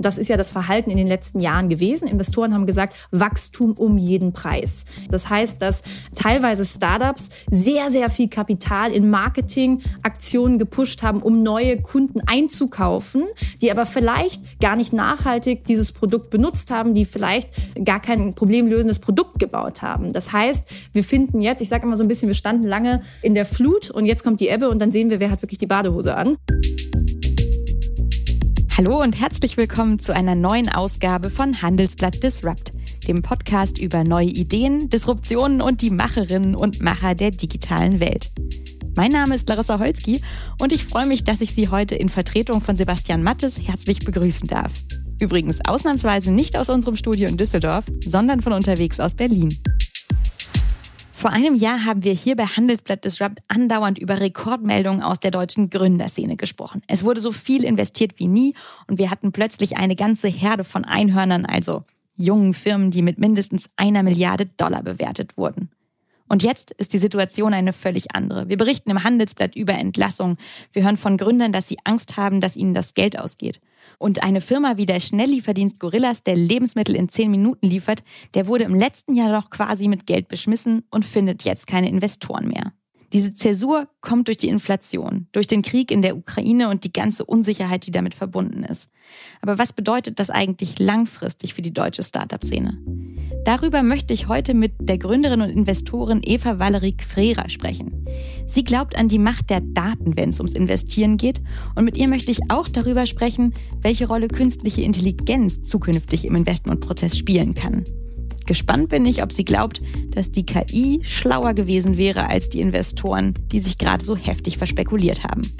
Und das ist ja das Verhalten in den letzten Jahren gewesen. Investoren haben gesagt, Wachstum um jeden Preis. Das heißt, dass teilweise Startups sehr, sehr viel Kapital in Marketingaktionen gepusht haben, um neue Kunden einzukaufen, die aber vielleicht gar nicht nachhaltig dieses Produkt benutzt haben, die vielleicht gar kein problemlösendes Produkt gebaut haben. Das heißt, wir finden jetzt, ich sage immer so ein bisschen, wir standen lange in der Flut und jetzt kommt die Ebbe und dann sehen wir, wer hat wirklich die Badehose an. Hallo und herzlich willkommen zu einer neuen Ausgabe von Handelsblatt Disrupt, dem Podcast über neue Ideen, Disruptionen und die Macherinnen und Macher der digitalen Welt. Mein Name ist Larissa Holzki und ich freue mich, dass ich Sie heute in Vertretung von Sebastian Mattes herzlich begrüßen darf. Übrigens ausnahmsweise nicht aus unserem Studio in Düsseldorf, sondern von unterwegs aus Berlin. Vor einem Jahr haben wir hier bei Handelsblatt Disrupt andauernd über Rekordmeldungen aus der deutschen Gründerszene gesprochen. Es wurde so viel investiert wie nie und wir hatten plötzlich eine ganze Herde von Einhörnern, also jungen Firmen, die mit mindestens $1 Milliarde bewertet wurden. Und jetzt ist die Situation eine völlig andere. Wir berichten im Handelsblatt über Entlassungen. Wir hören von Gründern, dass sie Angst haben, dass ihnen das Geld ausgeht. Und eine Firma wie der Schnelllieferdienst Gorillas, der Lebensmittel in 10 Minuten liefert, der wurde im letzten Jahr doch quasi mit Geld beschmissen und findet jetzt keine Investoren mehr. Diese Zäsur kommt durch die Inflation, durch den Krieg in der Ukraine und die ganze Unsicherheit, die damit verbunden ist. Aber was bedeutet das eigentlich langfristig für die deutsche Startup-Szene? Darüber möchte ich heute mit der Gründerin und Investorin Eva Valerie Gfrera sprechen. Sie glaubt an die Macht der Daten, wenn es ums Investieren geht. Und mit ihr möchte ich auch darüber sprechen, welche Rolle künstliche Intelligenz zukünftig im Investmentprozess spielen kann. Gespannt bin ich, ob sie glaubt, dass die KI schlauer gewesen wäre als die Investoren, die sich gerade so heftig verspekuliert haben.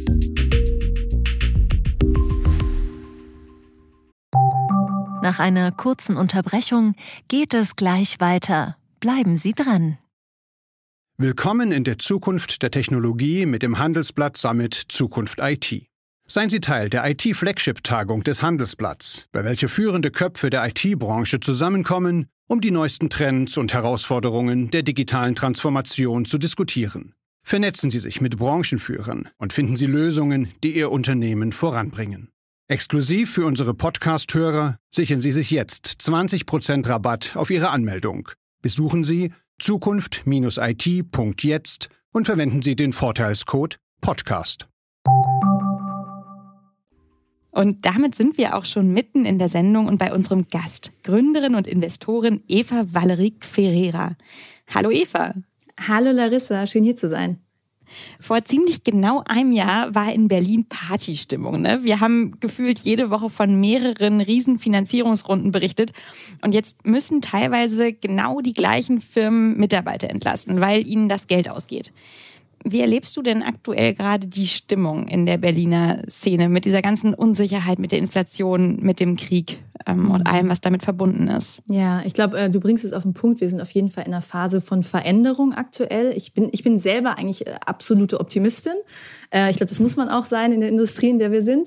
Nach einer kurzen Unterbrechung geht es gleich weiter. Bleiben Sie dran. Willkommen in der Zukunft der Technologie mit dem Handelsblatt Summit Zukunft IT. Seien Sie Teil der IT-Flagship-Tagung des Handelsblatts, bei welcher führende Köpfe der IT-Branche zusammenkommen, um die neuesten Trends und Herausforderungen der digitalen Transformation zu diskutieren. Vernetzen Sie sich mit Branchenführern und finden Sie Lösungen, die Ihr Unternehmen voranbringen. Exklusiv für unsere Podcast-Hörer sichern Sie sich jetzt 20% Rabatt auf Ihre Anmeldung. Besuchen Sie zukunft-it.jetzt und verwenden Sie den Vorteilscode PODCAST. Und damit sind wir auch schon mitten in der Sendung und bei unserem Gast, Gründerin und Investorin Eva Valerie Gfrera. Hallo Eva. Hallo Larissa, schön hier zu sein. Vor ziemlich genau einem Jahr war in Berlin Partystimmung. Wir haben gefühlt jede Woche von mehreren riesen Finanzierungsrunden berichtet. Und jetzt müssen teilweise genau die gleichen Firmen Mitarbeiter entlassen, weil ihnen das Geld ausgeht. Wie erlebst du denn aktuell gerade die Stimmung in der Berliner Szene mit dieser ganzen Unsicherheit, mit der Inflation, mit dem Krieg und allem, was damit verbunden ist? Ja, ich glaube, du bringst es auf den Punkt. Wir sind auf jeden Fall in einer Phase von Veränderung aktuell. Ich bin selber eigentlich absolute Optimistin. Ich glaube, das muss man auch sein in der Industrie, in der wir sind.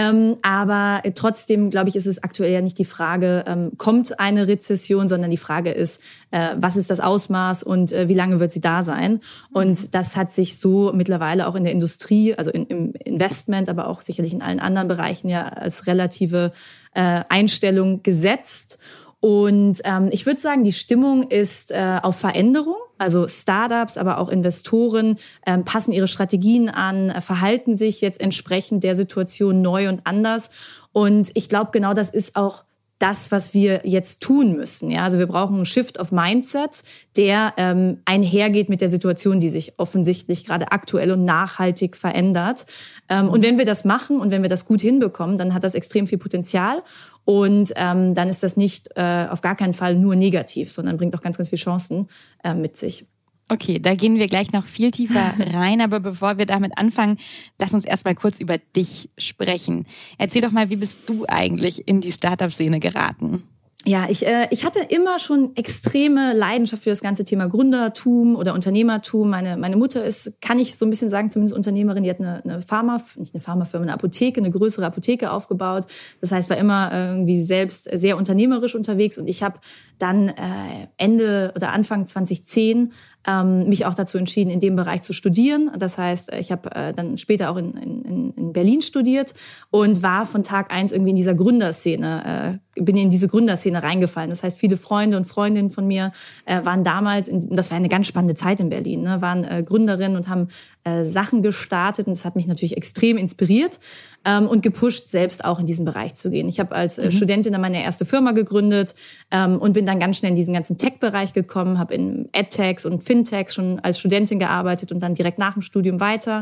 Aber trotzdem, glaube ich, ist es aktuell ja nicht die Frage, kommt eine Rezession, sondern die Frage ist, was ist das Ausmaß und wie lange wird sie da sein? Und das hat sich so mittlerweile auch in der Industrie, also im Investment, aber auch sicherlich in allen anderen Bereichen ja als relative Einstellung gesetzt. Und ich würde sagen, die Stimmung ist auf Veränderung. Also Startups, aber auch Investoren passen ihre Strategien an, verhalten sich jetzt entsprechend der Situation neu und anders. Und ich glaube, genau das ist auch das, was wir jetzt tun müssen. Ja, also wir brauchen einen Shift of Mindset, der einhergeht mit der Situation, die sich offensichtlich gerade aktuell und nachhaltig verändert. Und wenn wir das machen und wenn wir das gut hinbekommen, dann hat das extrem viel Potenzial. Und dann ist das nicht auf gar keinen Fall nur negativ, sondern bringt auch ganz, ganz viele Chancen mit sich. Okay, da gehen wir gleich noch viel tiefer rein, aber bevor wir damit anfangen, lass uns erstmal kurz über dich sprechen. Erzähl doch mal, wie bist du eigentlich in die Startup-Szene geraten? Ja, ich hatte immer schon extreme Leidenschaft für das ganze Thema Gründertum oder Unternehmertum. Meine Mutter ist, kann ich so ein bisschen sagen, zumindest Unternehmerin, die hat eine Pharmafirma, eine Apotheke, eine größere Apotheke aufgebaut. Das heißt, war immer irgendwie selbst sehr unternehmerisch unterwegs und ich habe dann Ende oder Anfang 2010 mich auch dazu entschieden, in dem Bereich zu studieren. Das heißt, ich habe dann später auch in Berlin studiert und war von Tag 1 irgendwie in dieser Gründerszene, bin in diese Gründerszene reingefallen. Das heißt, viele Freunde und Freundinnen von mir waren damals, das war eine ganz spannende Zeit in Berlin, ne, waren Gründerinnen und haben Sachen gestartet und das hat mich natürlich extrem inspiriert und gepusht, selbst auch in diesen Bereich zu gehen. Ich habe als Studentin dann meine erste Firma gegründet und bin dann ganz schnell in diesen ganzen Tech-Bereich gekommen, habe in AdTechs und Fintechs schon als Studentin gearbeitet und dann direkt nach dem Studium weiter.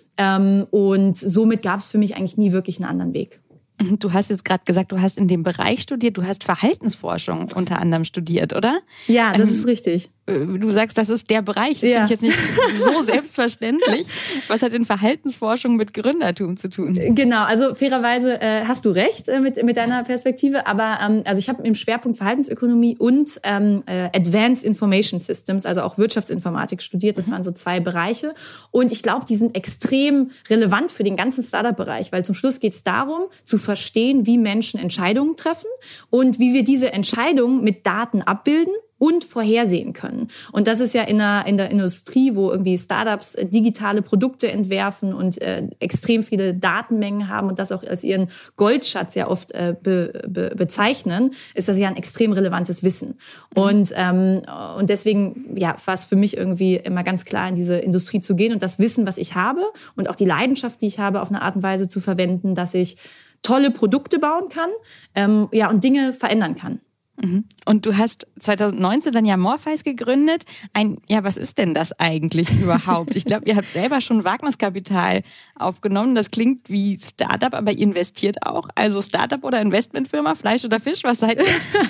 Und somit gab es für mich eigentlich nie wirklich einen anderen Weg. Du hast jetzt gerade gesagt, du hast in dem Bereich studiert, du hast Verhaltensforschung unter anderem studiert, oder? Ja, das ist richtig. Du sagst, das ist der Bereich, das finde ich jetzt nicht so selbstverständlich. Was hat denn Verhaltensforschung mit Gründertum zu tun? Genau, also fairerweise hast du recht mit deiner Perspektive, aber also ich habe im Schwerpunkt Verhaltensökonomie und Advanced Information Systems, also auch Wirtschaftsinformatik studiert. Das waren so 2 Bereiche und ich glaube, die sind extrem relevant für den ganzen Startup-Bereich, weil zum Schluss geht es darum, zu verstehen, wie Menschen Entscheidungen treffen und wie wir diese Entscheidungen mit Daten abbilden und vorhersehen können. Und das ist ja in der Industrie, wo irgendwie Startups digitale Produkte entwerfen und extrem viele Datenmengen haben und das auch als ihren Goldschatz ja oft bezeichnen, ist das ja ein extrem relevantes Wissen. Und deswegen war es für mich irgendwie immer ganz klar, in diese Industrie zu gehen und das Wissen, was ich habe und auch die Leidenschaft, die ich habe, auf eine Art und Weise zu verwenden, dass ich tolle Produkte bauen kann und Dinge verändern kann. Und du hast 2019 dann ja Morpheus gegründet. Was ist denn das eigentlich überhaupt? Ich glaube, ihr habt selber schon Wagniskapital aufgenommen. Das klingt wie Startup, aber ihr investiert auch. Also Startup oder Investmentfirma, Fleisch oder Fisch, was seid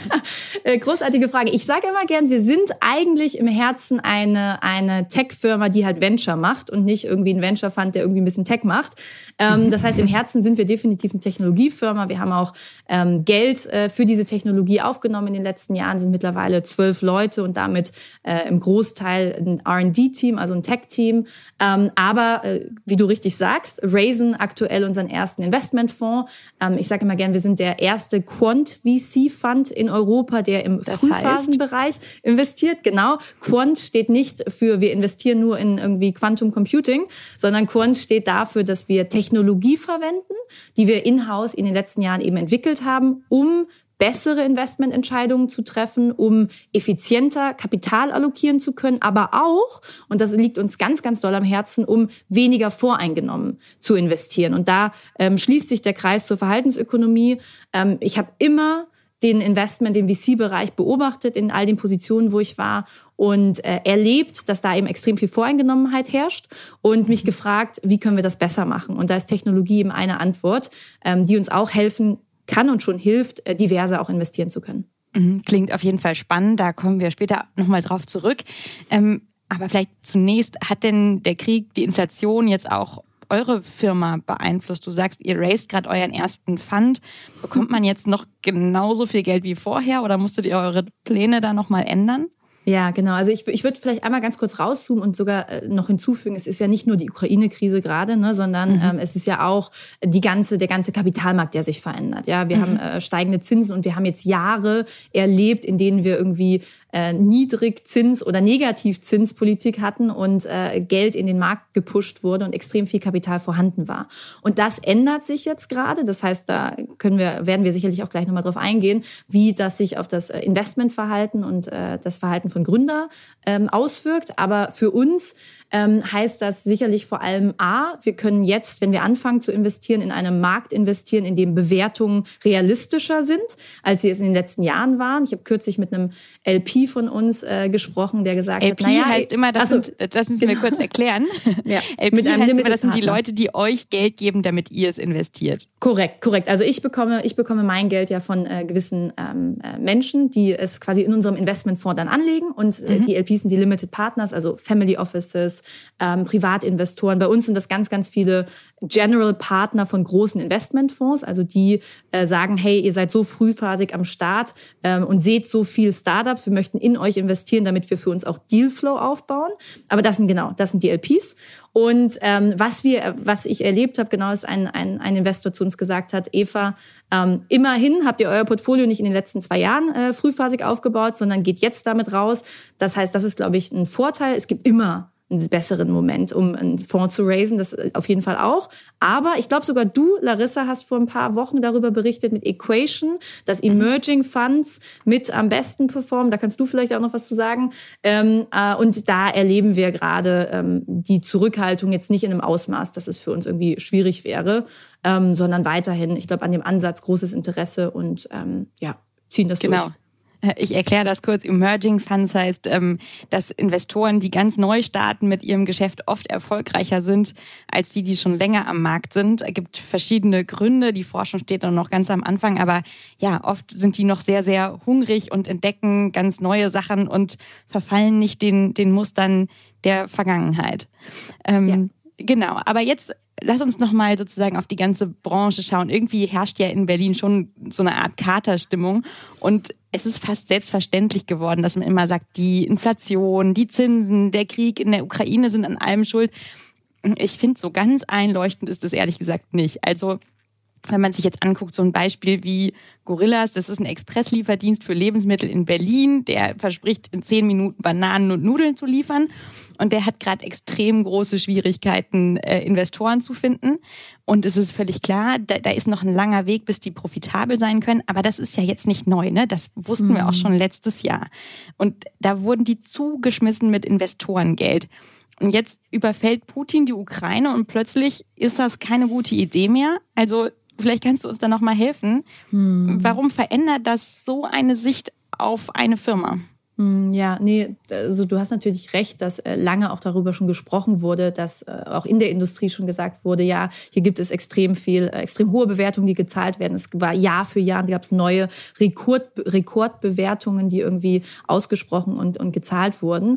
ihr? Großartige Frage. Ich sage immer gern, wir sind eigentlich im Herzen eine Tech-Firma, die halt Venture macht und nicht irgendwie ein Venture-Fund, der irgendwie ein bisschen Tech macht. Das heißt, im Herzen sind wir definitiv eine Technologiefirma. Wir haben auch Geld für diese Technologie aufgenommen. In den letzten Jahren sind mittlerweile 12 Leute und damit im Großteil ein R&D-Team, also ein Tech-Team. Aber wie du richtig sagst, raisen aktuell unseren ersten Investmentfonds. Ich sage immer gern, wir sind der erste Quant-VC-Fund in Europa, der im Frühphasenbereich investiert. Genau, Quant steht nicht für, wir investieren nur in irgendwie Quantum Computing, sondern Quant steht dafür, dass wir Technologie verwenden, die wir in-house in den letzten Jahren eben entwickelt haben, um bessere Investmententscheidungen zu treffen, um effizienter Kapital allokieren zu können, aber auch, und das liegt uns ganz, ganz doll am Herzen, um weniger voreingenommen zu investieren. Und da schließt sich der Kreis zur Verhaltensökonomie. Ich habe immer den VC-Bereich beobachtet in all den Positionen, wo ich war und erlebt, dass da eben extrem viel Voreingenommenheit herrscht und mich gefragt, wie können wir das besser machen? Und da ist Technologie eben eine Antwort, die uns auch helfen kann und schon hilft, diverser auch investieren zu können. Klingt auf jeden Fall spannend, da kommen wir später nochmal drauf zurück. Aber vielleicht zunächst, hat denn der Krieg, die Inflation jetzt auch eure Firma beeinflusst? Du sagst, ihr raised gerade euren ersten Fund. Bekommt man jetzt noch genauso viel Geld wie vorher oder musstet ihr eure Pläne da nochmal ändern? Ja, genau. Also ich würde vielleicht einmal ganz kurz rauszoomen und sogar noch hinzufügen, es ist ja nicht nur die Ukraine-Krise gerade, ne, sondern es ist ja auch der ganze Kapitalmarkt, der sich verändert. Ja, wir haben steigende Zinsen und wir haben jetzt Jahre erlebt, in denen wir irgendwie Niedrigzins- oder Negativzinspolitik hatten und Geld in den Markt gepusht wurde und extrem viel Kapital vorhanden war. Und das ändert sich jetzt gerade. Das heißt, da werden wir sicherlich auch gleich nochmal drauf eingehen, wie das sich auf das Investmentverhalten und das Verhalten von Gründern auswirkt. Aber für uns heißt das sicherlich vor allem wir können jetzt, wenn wir anfangen zu investieren, in einem Markt investieren, in dem Bewertungen realistischer sind, als sie es in den letzten Jahren waren. Ich habe kürzlich mit einem LP von uns gesprochen, der gesagt hat, naja, heißt immer, das müssen wir kurz erklären. Ja, LP mit einem heißt immer, das sind die Leute, die euch Geld geben, damit ihr es investiert. Korrekt. Also ich bekomme mein Geld ja von gewissen Menschen, die es quasi in unserem Investmentfonds dann anlegen und die LPs sind die Limited Partners, also Family Offices, Privatinvestoren. Bei uns sind das ganz, ganz viele General Partner von großen Investmentfonds, also die sagen, hey, ihr seid so frühphasig am Start und seht so viel Startups, wir möchten in euch investieren, damit wir für uns auch Dealflow aufbauen. Aber das sind die LPs. Und was ich erlebt habe, genau, ist ein Investor zu uns gesagt hat, Eva, immerhin habt ihr euer Portfolio nicht in den letzten 2 Jahren frühphasig aufgebaut, sondern geht jetzt damit raus. Das heißt, das ist, glaube ich, ein Vorteil. Es gibt immer einen besseren Moment, um einen Fonds zu raisen, das auf jeden Fall auch. Aber ich glaube sogar du, Larissa, hast vor ein paar Wochen darüber berichtet mit Equation, dass Emerging Funds mit am besten performen. Da kannst du vielleicht auch noch was zu sagen. Und da erleben wir gerade die Zurückhaltung jetzt nicht in einem Ausmaß, dass es für uns irgendwie schwierig wäre, sondern weiterhin, ich glaube, an dem Ansatz großes Interesse und ziehen das durch. Ich erkläre das kurz. Emerging Funds heißt, dass Investoren, die ganz neu starten mit ihrem Geschäft, oft erfolgreicher sind als die schon länger am Markt sind. Es gibt verschiedene Gründe. Die Forschung steht dann noch ganz am Anfang. Aber ja, oft sind die noch sehr, sehr hungrig und entdecken ganz neue Sachen und verfallen nicht den Mustern der Vergangenheit. Genau. Aber jetzt lass uns nochmal sozusagen auf die ganze Branche schauen. Irgendwie herrscht ja in Berlin schon so eine Art Katerstimmung und es ist fast selbstverständlich geworden, dass man immer sagt, die Inflation, die Zinsen, der Krieg in der Ukraine sind an allem schuld. Ich finde, so ganz einleuchtend ist es ehrlich gesagt nicht. Also wenn man sich jetzt anguckt, so ein Beispiel wie Gorillas, das ist ein Expresslieferdienst für Lebensmittel in Berlin, der verspricht in 10 Minuten Bananen und Nudeln zu liefern und der hat gerade extrem große Schwierigkeiten, Investoren zu finden und es ist völlig klar, da ist noch ein langer Weg, bis die profitabel sein können, aber das ist ja jetzt nicht neu, ne? Das wussten wir auch schon letztes Jahr und da wurden die zugeschmissen mit Investorengeld. Und jetzt überfällt Putin die Ukraine und plötzlich ist das keine gute Idee mehr. Also vielleicht kannst du uns da noch mal helfen. Warum verändert das so eine Sicht auf eine Firma? Ja, nee, also du hast natürlich recht, dass lange auch darüber schon gesprochen wurde, dass auch in der Industrie schon gesagt wurde, ja, hier gibt es extrem hohe Bewertungen, die gezahlt werden. Es war Jahr für Jahr, gab es neue Rekordbewertungen, die irgendwie ausgesprochen und gezahlt wurden.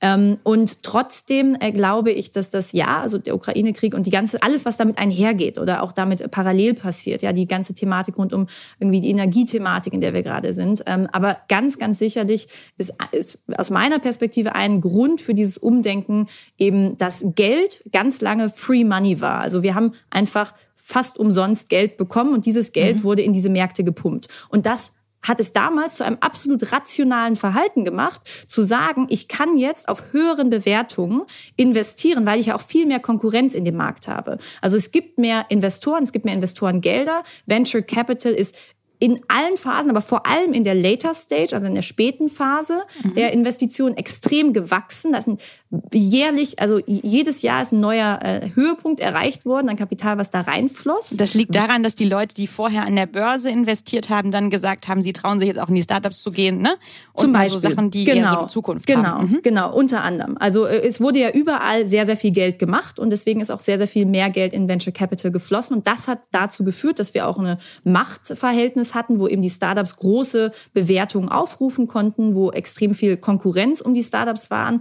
Und trotzdem glaube ich, dass also der Ukraine-Krieg und alles, was damit einhergeht oder auch damit parallel passiert, ja, die ganze Thematik rund um irgendwie die Energiethematik, in der wir gerade sind. Aber ganz, ganz sicherlich ist aus meiner Perspektive ein Grund für dieses Umdenken eben, dass Geld ganz lange Free Money war. Also wir haben einfach fast umsonst Geld bekommen und dieses Geld wurde in diese Märkte gepumpt. Und das hat es damals zu einem absolut rationalen Verhalten gemacht, zu sagen, ich kann jetzt auf höheren Bewertungen investieren, weil ich ja auch viel mehr Konkurrenz in dem Markt habe. Also es gibt mehr Investoren, es gibt mehr Investorengelder. Venture Capital ist in allen Phasen, aber vor allem in der Later Stage, also in der späten Phase der Investition extrem gewachsen. Das sind jährlich, also jedes Jahr ist ein neuer Höhepunkt erreicht worden an Kapital, was da reinfloss. Das liegt daran, dass die Leute, die vorher an der Börse investiert haben, dann gesagt haben, sie trauen sich jetzt auch in die Startups zu gehen, ne? Und zum Beispiel so Sachen, die eher so in Zukunft haben. Genau, unter anderem. Also es wurde ja überall sehr, sehr viel Geld gemacht und deswegen ist auch sehr, sehr viel mehr Geld in Venture Capital geflossen und das hat dazu geführt, dass wir auch ein Machtverhältnis hatten, wo eben die Startups große Bewertungen aufrufen konnten, wo extrem viel Konkurrenz um die Startups waren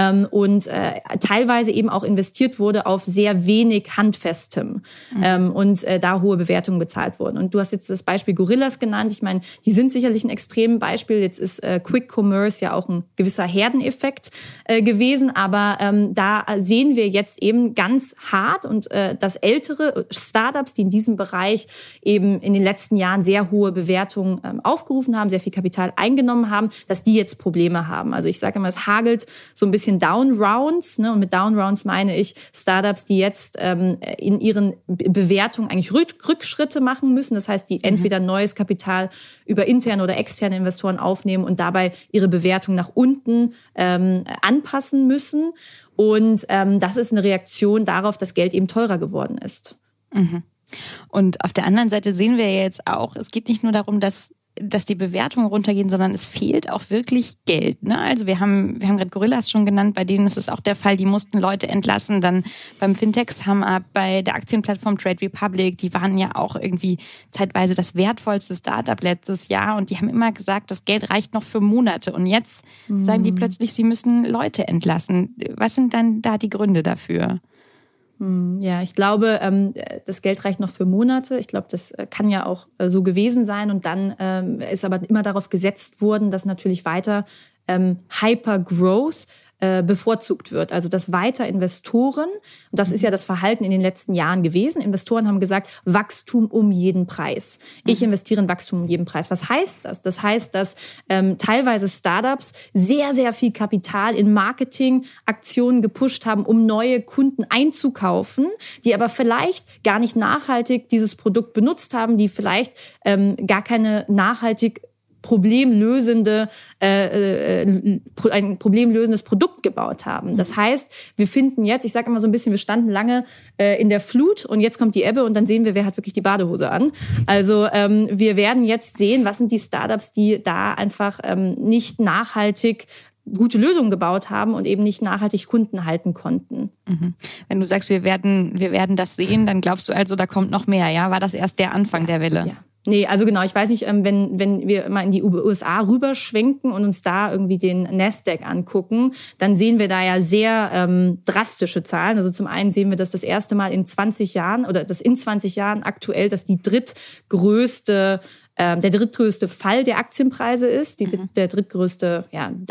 und teilweise eben auch investiert wurde auf sehr wenig Handfestem und da hohe Bewertungen bezahlt wurden. Und du hast jetzt das Beispiel Gorillas genannt. Ich meine, die sind sicherlich ein extremes Beispiel. Jetzt ist Quick Commerce ja auch ein gewisser Herdeneffekt gewesen, aber da sehen wir jetzt eben ganz hart und dass ältere Startups, die in diesem Bereich eben in den letzten Jahren sehr hohe Bewertungen aufgerufen haben, sehr viel Kapital eingenommen haben, dass die jetzt Probleme haben. Also ich sage immer, es hagelt so ein bisschen Down-Rounds, ne? Und mit Down-Rounds meine ich Startups, die jetzt in ihren Bewertungen eigentlich Rückschritte machen müssen. Das heißt, die entweder neues Kapital über interne oder externe Investoren aufnehmen und dabei ihre Bewertung nach unten anpassen müssen. Und das ist eine Reaktion darauf, dass Geld eben teurer geworden ist. Und auf der anderen Seite sehen wir ja jetzt auch, es geht nicht nur darum, dass dass die Bewertungen runtergehen, sondern es fehlt auch wirklich Geld. Ne? Also wir haben gerade Gorillas schon genannt, bei denen ist es auch der Fall, die mussten Leute entlassen. Dann beim Fintech SumUp, bei der Aktienplattform Trade Republic, die waren ja auch irgendwie zeitweise das wertvollste Startup letztes Jahr und die haben immer gesagt, das Geld reicht noch für Monate. Und jetzt sagen die plötzlich, sie müssen Leute entlassen. Was sind dann da die Gründe dafür? Ja, ich glaube, das Geld reicht noch für Monate. Ich glaube, das kann ja auch so gewesen sein. Und dann ist aber immer darauf gesetzt worden, dass natürlich weiter Hypergrowth bevorzugt wird. Also dass weiter Investoren, und das ist ja das Verhalten in den letzten Jahren gewesen, Investoren haben gesagt, Wachstum um jeden Preis. Ich investiere in Wachstum um jeden Preis. Was heißt das? Das heißt, dass teilweise Startups sehr, sehr viel Kapital in Marketingaktionen gepusht haben, um neue Kunden einzukaufen, die aber vielleicht gar nicht nachhaltig dieses Produkt benutzt haben, die vielleicht gar keine nachhaltig ein problemlösendes Produkt gebaut haben. Das heißt, wir finden jetzt, ich sage immer so ein bisschen, wir standen lange in der Flut und jetzt kommt die Ebbe und dann sehen wir, wer hat wirklich die Badehose an. Also wir werden jetzt sehen, was sind die Startups, die da einfach nicht nachhaltig gute Lösungen gebaut haben und eben nicht nachhaltig Kunden halten konnten. Wenn du sagst, wir werden das sehen, dann glaubst du also, da kommt noch mehr, ja? War das erst der Anfang der Welle? Ja. Nee, also genau, ich weiß nicht, wenn wir mal in die USA rüberschwenken und uns da irgendwie den Nasdaq angucken, dann sehen wir da ja sehr drastische Zahlen. Also zum einen sehen wir, dass das erste Mal in 20 Jahren oder das in 20 Jahren aktuell, dass der drittgrößte Fall der Aktienpreise ist, der drittgrößte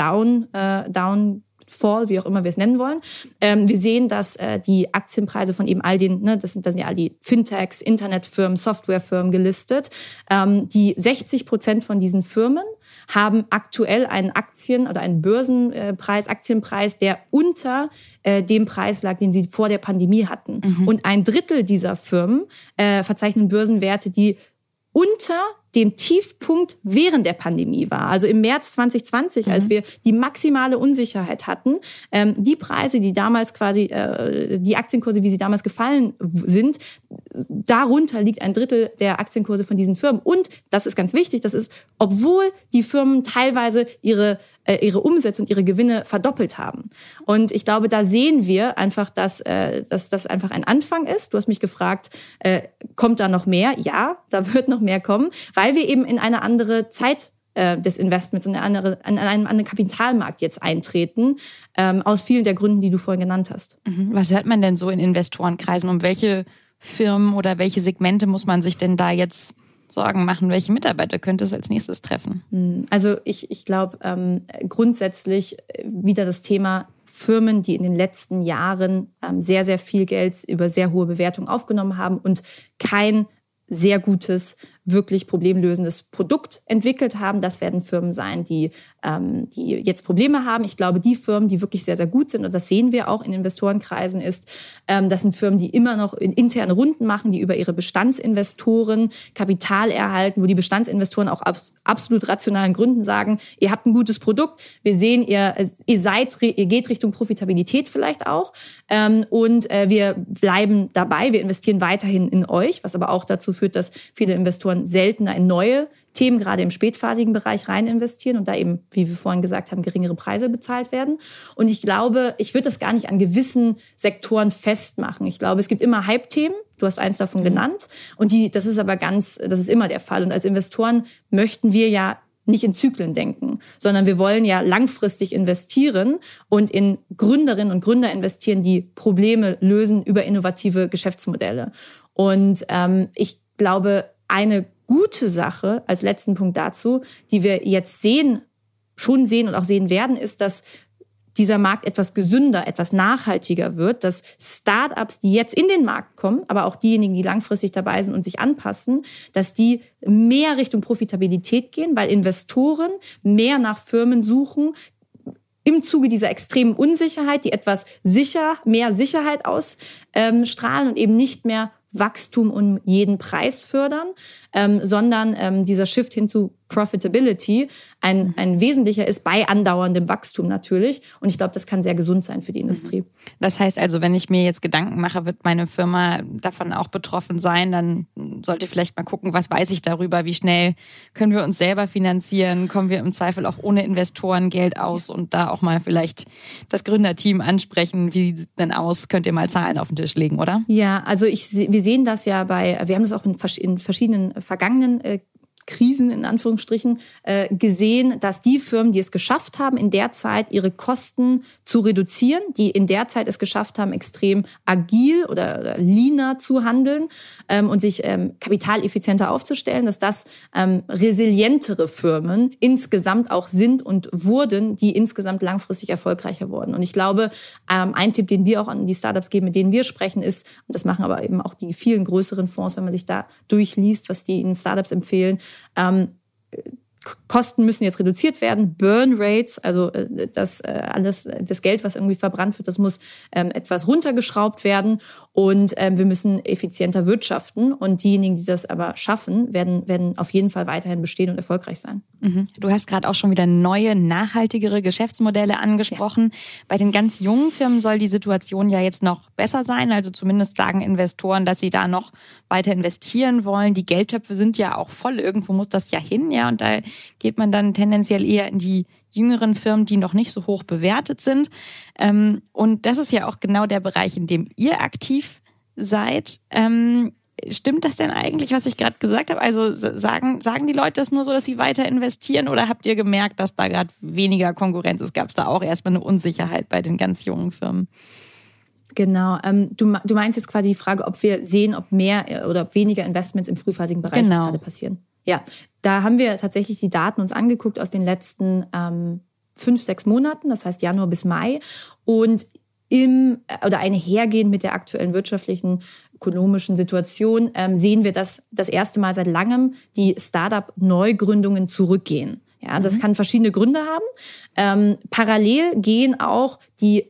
Downfall, wie auch immer wir es nennen wollen. Wir sehen, dass die Aktienpreise von eben all den, das sind ja all die Fintechs, Internetfirmen, Softwarefirmen gelistet. Die 60% von diesen Firmen haben aktuell einen einen Aktienpreis, der unter dem Preis lag, den sie vor der Pandemie hatten. Und ein Drittel dieser Firmen verzeichnen Börsenwerte, die unter dem Tiefpunkt während der Pandemie war. Also im März 2020, als wir die maximale Unsicherheit hatten, die Preise, die damals quasi, die Aktienkurse, wie sie damals gefallen sind, darunter liegt ein Drittel der Aktienkurse von diesen Firmen. Und, das ist ganz wichtig, das ist, obwohl die Firmen teilweise ihre Umsätze und ihre Gewinne verdoppelt haben. Und ich glaube, da sehen wir einfach, dass das einfach ein Anfang ist. Du hast mich gefragt, kommt da noch mehr? Ja, da wird noch mehr kommen, weil wir eben in eine andere Zeit des Investments und an einen anderen Kapitalmarkt jetzt eintreten, aus vielen der Gründen, die du vorhin genannt hast. Was hört man denn so in Investorenkreisen? Um welche Firmen oder welche Segmente muss man sich denn da jetzt Sorgen machen? Welche Mitarbeiter könnte es als nächstes treffen? Also ich glaube grundsätzlich wieder das Thema Firmen, die in den letzten Jahren sehr, sehr viel Geld über sehr hohe Bewertungen aufgenommen haben und kein sehr gutes, wirklich problemlösendes Produkt entwickelt haben. Das werden Firmen sein, die jetzt Probleme haben. Ich glaube, die Firmen, die wirklich sehr, sehr gut sind, und das sehen wir auch in Investorenkreisen, das sind Firmen, die immer noch interne Runden machen, die über ihre Bestandsinvestoren Kapital erhalten, wo die Bestandsinvestoren auch aus absolut rationalen Gründen sagen, ihr habt ein gutes Produkt, wir sehen, ihr geht Richtung Profitabilität vielleicht auch, und wir bleiben dabei, wir investieren weiterhin in euch, was aber auch dazu führt, dass viele Investoren seltener in neue Themen, gerade im spätphasigen Bereich, rein investieren und da eben, wie wir vorhin gesagt haben, geringere Preise bezahlt werden. Und ich glaube, ich würde das gar nicht an gewissen Sektoren festmachen. Ich glaube, es gibt immer Hype-Themen. Du hast eins davon genannt. Und das ist immer der Fall. Und als Investoren möchten wir ja nicht in Zyklen denken, sondern wir wollen ja langfristig investieren und in Gründerinnen und Gründer investieren, die Probleme lösen über innovative Geschäftsmodelle. Und ich glaube, eine gute Sache als letzten Punkt dazu, die wir jetzt schon sehen und auch sehen werden, ist, dass dieser Markt etwas gesünder, etwas nachhaltiger wird, dass Startups, die jetzt in den Markt kommen, aber auch diejenigen, die langfristig dabei sind und sich anpassen, dass die mehr Richtung Profitabilität gehen, weil Investoren mehr nach Firmen suchen, im Zuge dieser extremen Unsicherheit, die etwas mehr Sicherheit ausstrahlen und eben nicht mehr Wachstum um jeden Preis fördern. sondern dieser Shift hin zu Profitability ein wesentlicher ist bei andauerndem Wachstum natürlich. Und ich glaube, das kann sehr gesund sein für die Industrie. Das heißt also, wenn ich mir jetzt Gedanken mache, wird meine Firma davon auch betroffen sein, dann sollte ich vielleicht mal gucken, was weiß ich darüber, wie schnell können wir uns selber finanzieren, kommen wir im Zweifel auch ohne Investoren Geld aus und da auch mal vielleicht das Gründerteam ansprechen, wie sieht es denn aus, könnt ihr mal Zahlen auf den Tisch legen, oder? Ja, also wir sehen das ja wir haben das auch in verschiedenen vergangenen Krisen in Anführungsstrichen gesehen, dass die Firmen, die es geschafft haben, in der Zeit ihre Kosten zu reduzieren, die in der Zeit es geschafft haben, extrem agil oder leaner zu handeln und sich kapitaleffizienter aufzustellen, dass das resilientere Firmen insgesamt auch sind und wurden, die insgesamt langfristig erfolgreicher wurden. Und ich glaube, ein Tipp, den wir auch an die Startups geben, mit denen wir sprechen, ist, und das machen aber eben auch die vielen größeren Fonds, wenn man sich da durchliest, was die in Startups empfehlen, Kosten müssen jetzt reduziert werden, Burn Rates, also das Geld, was irgendwie verbrannt wird, das muss etwas runtergeschraubt werden und wir müssen effizienter wirtschaften und diejenigen, die das aber schaffen, werden auf jeden Fall weiterhin bestehen und erfolgreich sein. Du hast gerade auch schon wieder neue, nachhaltigere Geschäftsmodelle angesprochen. Ja. Bei den ganz jungen Firmen soll die Situation ja jetzt noch besser sein, also zumindest sagen Investoren, dass sie da noch weiter investieren wollen. Die Geldtöpfe sind ja auch voll, irgendwo muss das ja hin, ja, und da geht man dann tendenziell eher in die jüngeren Firmen, die noch nicht so hoch bewertet sind. Und das ist ja auch genau der Bereich, in dem ihr aktiv seid. Stimmt das denn eigentlich, was ich gerade gesagt habe? Also sagen die Leute das nur so, dass sie weiter investieren, oder habt ihr gemerkt, dass da gerade weniger Konkurrenz ist? Gab es da auch erstmal eine Unsicherheit bei den ganz jungen Firmen? Genau. Du meinst jetzt quasi die Frage, ob wir sehen, ob mehr oder weniger Investments im frühphasigen Bereich gerade passieren. Ja, da haben wir tatsächlich die Daten uns angeguckt aus den letzten 5-6 Monaten, das heißt Januar bis Mai. Und einhergehend mit der aktuellen wirtschaftlichen, ökonomischen Situation sehen wir, dass das erste Mal seit langem die Startup-Neugründungen zurückgehen. Ja, das kann verschiedene Gründe haben. Parallel gehen auch die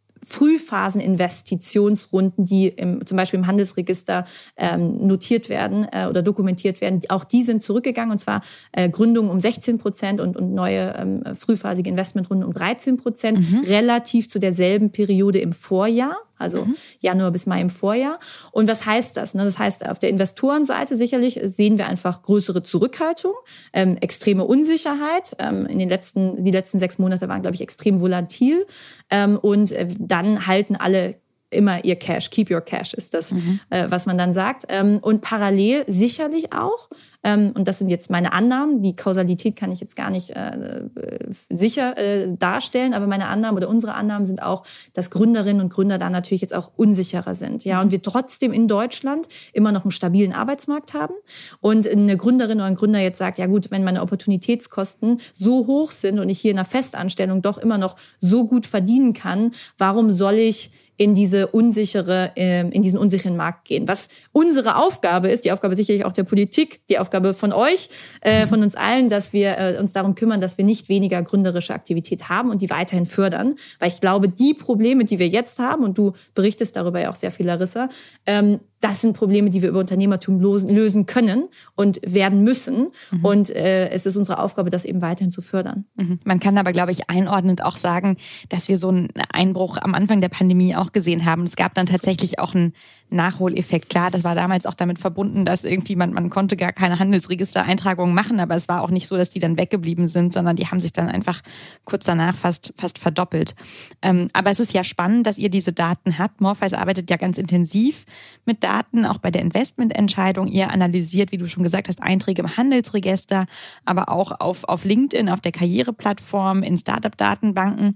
Frühphasen-Investitionsrunden, die zum Beispiel im Handelsregister notiert werden oder dokumentiert werden, auch die sind zurückgegangen, und zwar Gründungen um 16% und neue frühphasige Investmentrunden um 13%, relativ zu derselben Periode im Vorjahr. Also Januar bis Mai im Vorjahr. Und was heißt das? Das heißt, auf der Investorenseite sicherlich sehen wir einfach größere Zurückhaltung, extreme Unsicherheit. Die letzten 6 Monate waren, glaube ich, extrem volatil. Und dann halten alle immer ihr Cash. Keep your cash ist das, was man dann sagt. Und parallel sicherlich auch, und das sind jetzt meine Annahmen, die Kausalität kann ich jetzt gar nicht sicher darstellen, aber meine Annahmen oder unsere Annahmen sind auch, dass Gründerinnen und Gründer da natürlich jetzt auch unsicherer sind. Ja, und wir trotzdem in Deutschland immer noch einen stabilen Arbeitsmarkt haben. Und eine Gründerin oder ein Gründer jetzt sagt, ja gut, wenn meine Opportunitätskosten so hoch sind und ich hier in einer Festanstellung doch immer noch so gut verdienen kann, warum soll ich in diesen unsicheren Markt gehen. Was unsere Aufgabe ist, die Aufgabe sicherlich auch der Politik, die Aufgabe von euch, von uns allen, dass wir uns darum kümmern, dass wir nicht weniger gründerische Aktivität haben und die weiterhin fördern. Weil ich glaube, die Probleme, die wir jetzt haben, und du berichtest darüber ja auch sehr viel, Larissa, das sind Probleme, die wir über Unternehmertum lösen können und werden müssen. Und es ist unsere Aufgabe, das eben weiterhin zu fördern. Man kann aber, glaube ich, einordnend auch sagen, dass wir so einen Einbruch am Anfang der Pandemie auch gesehen haben. Es gab dann tatsächlich auch einen Nachholeffekt. Klar, das war damals auch damit verbunden, dass irgendwie man konnte gar keine Handelsregistereintragungen machen, aber es war auch nicht so, dass die dann weggeblieben sind, sondern die haben sich dann einfach kurz danach fast verdoppelt. Aber es ist ja spannend, dass ihr diese Daten habt. Morpheus arbeitet ja ganz intensiv mit Daten, auch bei der Investmententscheidung. Ihr analysiert, wie du schon gesagt hast, Einträge im Handelsregister, aber auch auf LinkedIn, auf der Karriereplattform, in Startup-Datenbanken.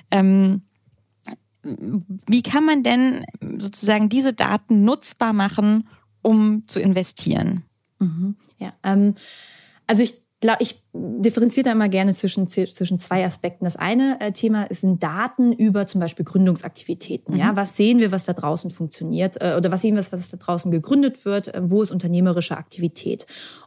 Wie kann man denn sozusagen diese Daten nutzbar machen, um zu investieren? Ja, also ich differenziere da immer gerne zwischen 2 Aspekten. Das eine Thema sind Daten über zum Beispiel Gründungsaktivitäten. Ja, was sehen wir, was da draußen funktioniert, oder was sehen wir, was da draußen gegründet wird, wo ist unternehmerische Aktivität?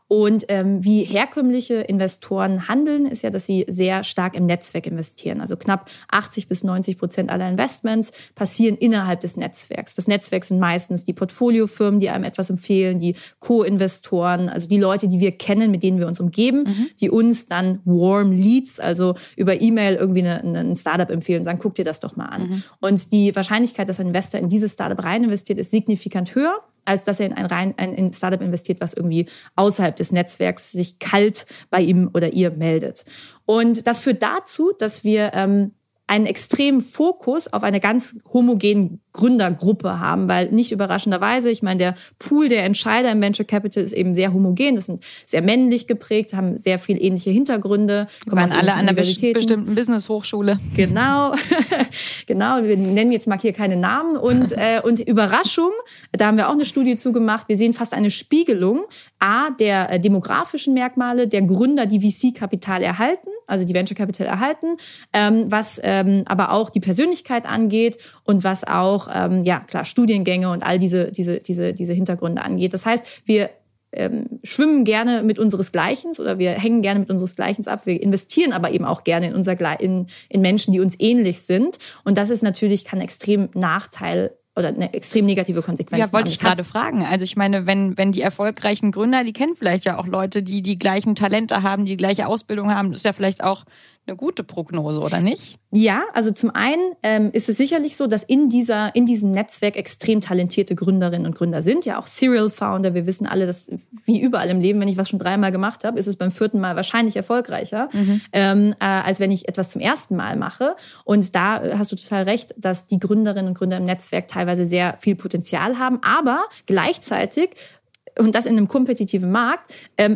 Und wie herkömmliche Investoren handeln, ist ja, dass sie sehr stark im Netzwerk investieren. Also knapp 80-90% aller Investments passieren innerhalb des Netzwerks. Das Netzwerk sind meistens die Portfoliofirmen, die einem etwas empfehlen, die Co-Investoren, also die Leute, die wir kennen, mit denen wir uns umgeben, die uns dann Warm Leads, also über E-Mail irgendwie ein Startup empfehlen und sagen, guck dir das doch mal an. Und die Wahrscheinlichkeit, dass ein Investor in dieses Startup rein investiert, ist signifikant höher, als dass er in ein Startup investiert, was irgendwie außerhalb des Netzwerks sich kalt bei ihm oder ihr meldet. Und das führt dazu, dass wir einen extremen Fokus auf eine ganz homogene Gründergruppe haben, weil nicht überraschenderweise, ich meine, der Pool der Entscheider im Venture Capital ist eben sehr homogen, das sind sehr männlich geprägt, haben sehr viel ähnliche Hintergründe. Kommen waren alle an einer bestimmten Business-Hochschule. Genau, genau, wir nennen jetzt mal hier keine Namen und Überraschung, da haben wir auch eine Studie zugemacht, wir sehen fast eine Spiegelung der demografischen Merkmale der Gründer, die VC-Kapital erhalten, also die Venture Capital erhalten, was aber auch die Persönlichkeit angeht und was auch Studiengänge und all diese Hintergründe angeht. Das heißt, wir schwimmen gerne mit unseresgleichen oder wir hängen gerne mit unseresgleichen ab. Wir investieren aber eben auch gerne in Menschen, die uns ähnlich sind. Und das ist natürlich kann extrem Nachteil oder eine extrem negative Konsequenz haben. Ja, wollte ich gerade fragen. Also ich meine, wenn die erfolgreichen Gründer, die kennen vielleicht ja auch Leute, die die gleichen Talente haben, die gleiche Ausbildung haben, das ist ja vielleicht auch eine gute Prognose, oder nicht? Ja, also zum einen ist es sicherlich so, dass in diesem Netzwerk extrem talentierte Gründerinnen und Gründer sind. Ja, auch Serial Founder. Wir wissen alle, dass wie überall im Leben, wenn ich was schon 3-mal gemacht habe, ist es beim 4. Mal wahrscheinlich erfolgreicher, als wenn ich etwas zum ersten Mal mache. Und da hast du total recht, dass die Gründerinnen und Gründer im Netzwerk teilweise sehr viel Potenzial haben, aber gleichzeitig und das in einem kompetitiven Markt,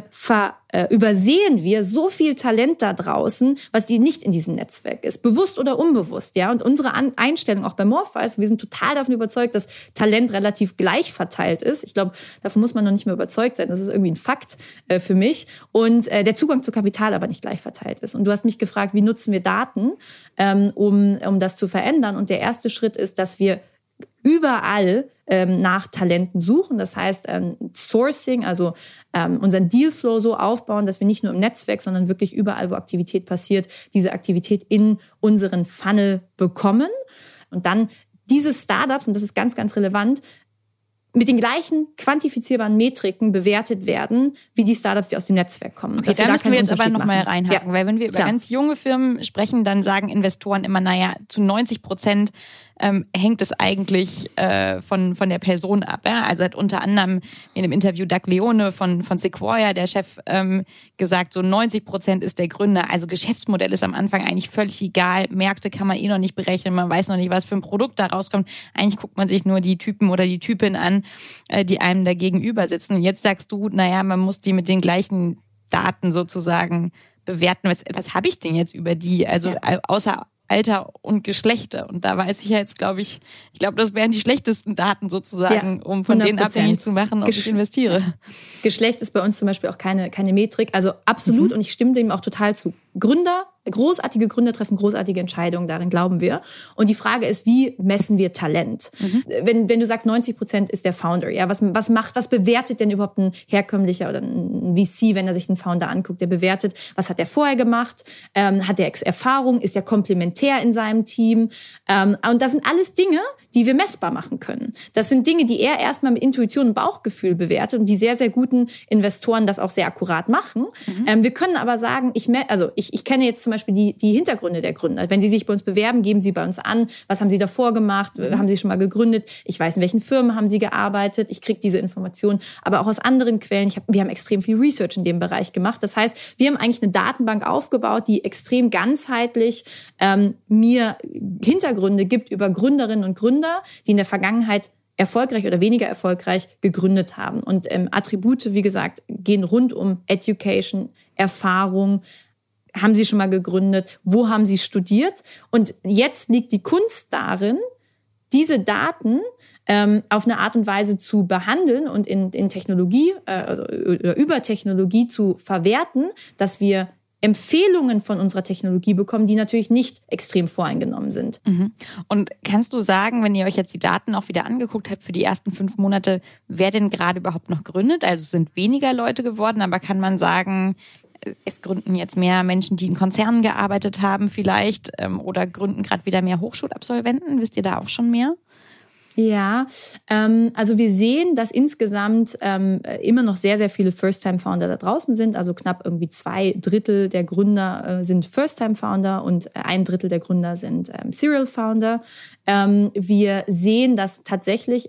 übersehen wir so viel Talent da draußen, was die nicht in diesem Netzwerk ist, bewusst oder unbewusst, ja. Und unsere Einstellung auch bei Morpheus, wir sind total davon überzeugt, dass Talent relativ gleich verteilt ist. Ich glaube, davon muss man noch nicht mehr überzeugt sein. Das ist irgendwie ein Fakt für mich. Und der Zugang zu Kapital aber nicht gleich verteilt ist. Und du hast mich gefragt, wie nutzen wir Daten, um das zu verändern? Und der erste Schritt ist, dass wir überall nach Talenten suchen. Das heißt, Sourcing, also unseren Dealflow so aufbauen, dass wir nicht nur im Netzwerk, sondern wirklich überall, wo Aktivität passiert, diese Aktivität in unseren Funnel bekommen. Und dann diese Startups, und das ist ganz, ganz relevant, mit den gleichen quantifizierbaren Metriken bewertet werden, wie die Startups, die aus dem Netzwerk kommen. Okay, da müssen wir jetzt aber nochmal reinhaken, weil wenn wir über ganz junge Firmen sprechen, dann sagen Investoren immer, zu 90% hängt es eigentlich von der Person ab. Ja? Also hat unter anderem in einem Interview Doug Leone von Sequoia, der Chef, gesagt, so 90% ist der Gründer. Also Geschäftsmodell ist am Anfang eigentlich völlig egal. Märkte kann man noch nicht berechnen. Man weiß noch nicht, was für ein Produkt da rauskommt. Eigentlich guckt man sich nur die Typen oder die Typin an, die einem da gegenüber sitzen. Und jetzt sagst du, man muss die mit den gleichen Daten sozusagen bewerten. Was habe ich denn jetzt über die? Also außer Alter und Geschlechter. Und da weiß ich ja jetzt, glaube ich, das wären die schlechtesten Daten sozusagen, um von 100%. Denen abhängig zu machen, ob ich investiere. Geschlecht ist bei uns zum Beispiel auch keine Metrik. Also absolut. Und ich stimme dem auch total zu. Großartige Gründer treffen großartige Entscheidungen, darin glauben wir. Und die Frage ist, wie messen wir Talent? Wenn du sagst, 90% ist der Founder, ja, was bewertet denn überhaupt ein herkömmlicher oder ein VC, wenn er sich einen Founder anguckt? Der bewertet, was hat er vorher gemacht? Hat er Erfahrung? Ist er komplementär in seinem Team? Und das sind alles Dinge, die wir messbar machen können. Das sind Dinge, die er erstmal mit Intuition und Bauchgefühl bewertet und die sehr, sehr guten Investoren das auch sehr akkurat machen. Wir können aber sagen, ich kenne jetzt zum Beispiel die Hintergründe der Gründer. Wenn sie sich bei uns bewerben, geben sie bei uns an, was haben sie davor gemacht, haben sie schon mal gegründet, ich weiß, in welchen Firmen haben sie gearbeitet, ich kriege diese Informationen, aber auch aus anderen Quellen. Wir haben extrem viel Research in dem Bereich gemacht. Das heißt, wir haben eigentlich eine Datenbank aufgebaut, die extrem ganzheitlich mir Hintergründe gibt über Gründerinnen und Gründer, die in der Vergangenheit erfolgreich oder weniger erfolgreich gegründet haben. Und Attribute, wie gesagt, gehen rund um Education, Erfahrung. Haben sie schon mal gegründet? Wo haben sie studiert? Und jetzt liegt die Kunst darin, diese Daten auf eine Art und Weise zu behandeln und in Technologie oder über Technologie zu verwerten, dass wir Empfehlungen von unserer Technologie bekommen, die natürlich nicht extrem voreingenommen sind. Und kannst du sagen, wenn ihr euch jetzt die Daten auch wieder angeguckt habt für die ersten 5 Monate, wer denn gerade überhaupt noch gründet? Also es sind weniger Leute geworden, aber kann man sagen, es gründen jetzt mehr Menschen, die in Konzernen gearbeitet haben vielleicht, oder gründen gerade wieder mehr Hochschulabsolventen? Wisst ihr da auch schon mehr? Ja, also wir sehen, dass insgesamt immer noch sehr, sehr viele First-Time-Founder da draußen sind. Also knapp irgendwie 2/3 der Gründer sind First-Time-Founder und 1/3 der Gründer sind Serial-Founder. Wir sehen, dass tatsächlich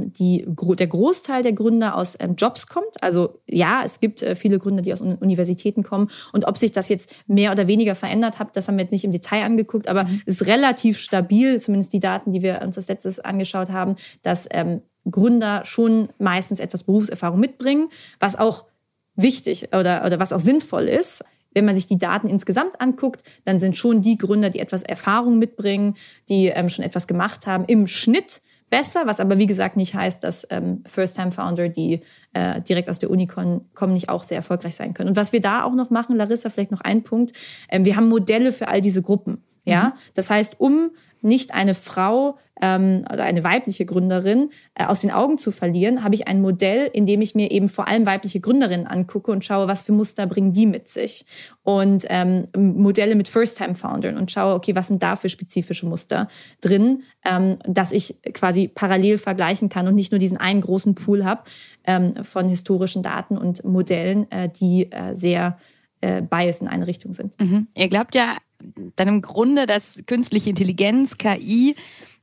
der Großteil der Gründer aus Jobs kommt. Also ja, es gibt viele Gründer, die aus Universitäten kommen. Und ob sich das jetzt mehr oder weniger verändert hat, das haben wir jetzt nicht im Detail angeguckt, aber es ist relativ stabil, zumindest die Daten, die wir uns als letztes angeschaut haben, dass Gründer schon meistens etwas Berufserfahrung mitbringen, was auch wichtig oder was auch sinnvoll ist. Wenn man sich die Daten insgesamt anguckt, dann sind schon die Gründer, die etwas Erfahrung mitbringen, die schon etwas gemacht haben, im Schnitt besser, was aber wie gesagt nicht heißt, dass First-Time-Founder, die direkt aus der Uni kommen, nicht auch sehr erfolgreich sein können. Und was wir da auch noch machen, Larissa, vielleicht noch ein Punkt, wir haben Modelle für all diese Gruppen. Ja, das heißt, um nicht eine Frau oder eine weibliche Gründerin aus den Augen zu verlieren, habe ich ein Modell, in dem ich mir eben vor allem weibliche Gründerinnen angucke und schaue, was für Muster bringen die mit sich. Und Modelle mit First-Time-Foundern und schaue, okay, was sind da für spezifische Muster drin, dass ich quasi parallel vergleichen kann und nicht nur diesen einen großen Pool habe von historischen Daten und Modellen, die sehr biased in eine Richtung sind. Ihr glaubt ja dann im Grunde, dass künstliche Intelligenz, KI,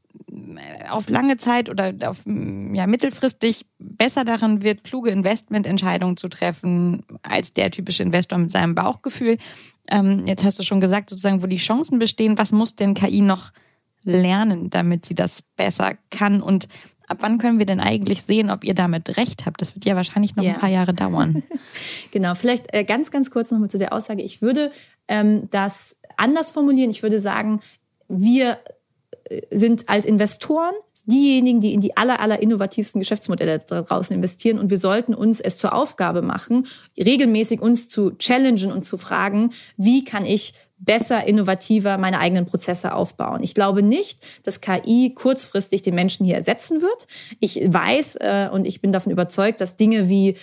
auf lange Zeit oder auf mittelfristig besser darin wird, kluge Investmententscheidungen zu treffen, als der typische Investor mit seinem Bauchgefühl. Jetzt hast du schon gesagt, sozusagen, wo die Chancen bestehen. Was muss denn KI noch lernen, damit sie das besser kann? Und ab wann können wir denn eigentlich sehen, ob ihr damit recht habt? Das wird ja wahrscheinlich noch ein paar Jahre dauern. Genau, vielleicht ganz, ganz kurz nochmal zu der Aussage. Ich würde das anders formulieren. Ich würde sagen, wir sind als Investoren diejenigen, die in die aller innovativsten Geschäftsmodelle da draußen investieren. Und wir sollten uns es zur Aufgabe machen, regelmäßig uns zu challengen und zu fragen, wie kann ich besser, innovativer meine eigenen Prozesse aufbauen. Ich glaube nicht, dass KI kurzfristig den Menschen hier ersetzen wird. Ich weiß und ich bin davon überzeugt, dass Dinge wie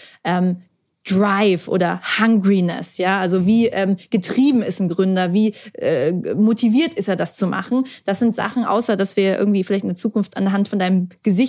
Drive oder Hungriness, ja, also wie getrieben ist ein Gründer, wie motiviert ist er, das zu machen. Das sind Sachen, außer dass wir irgendwie vielleicht in der Zukunft anhand von deinem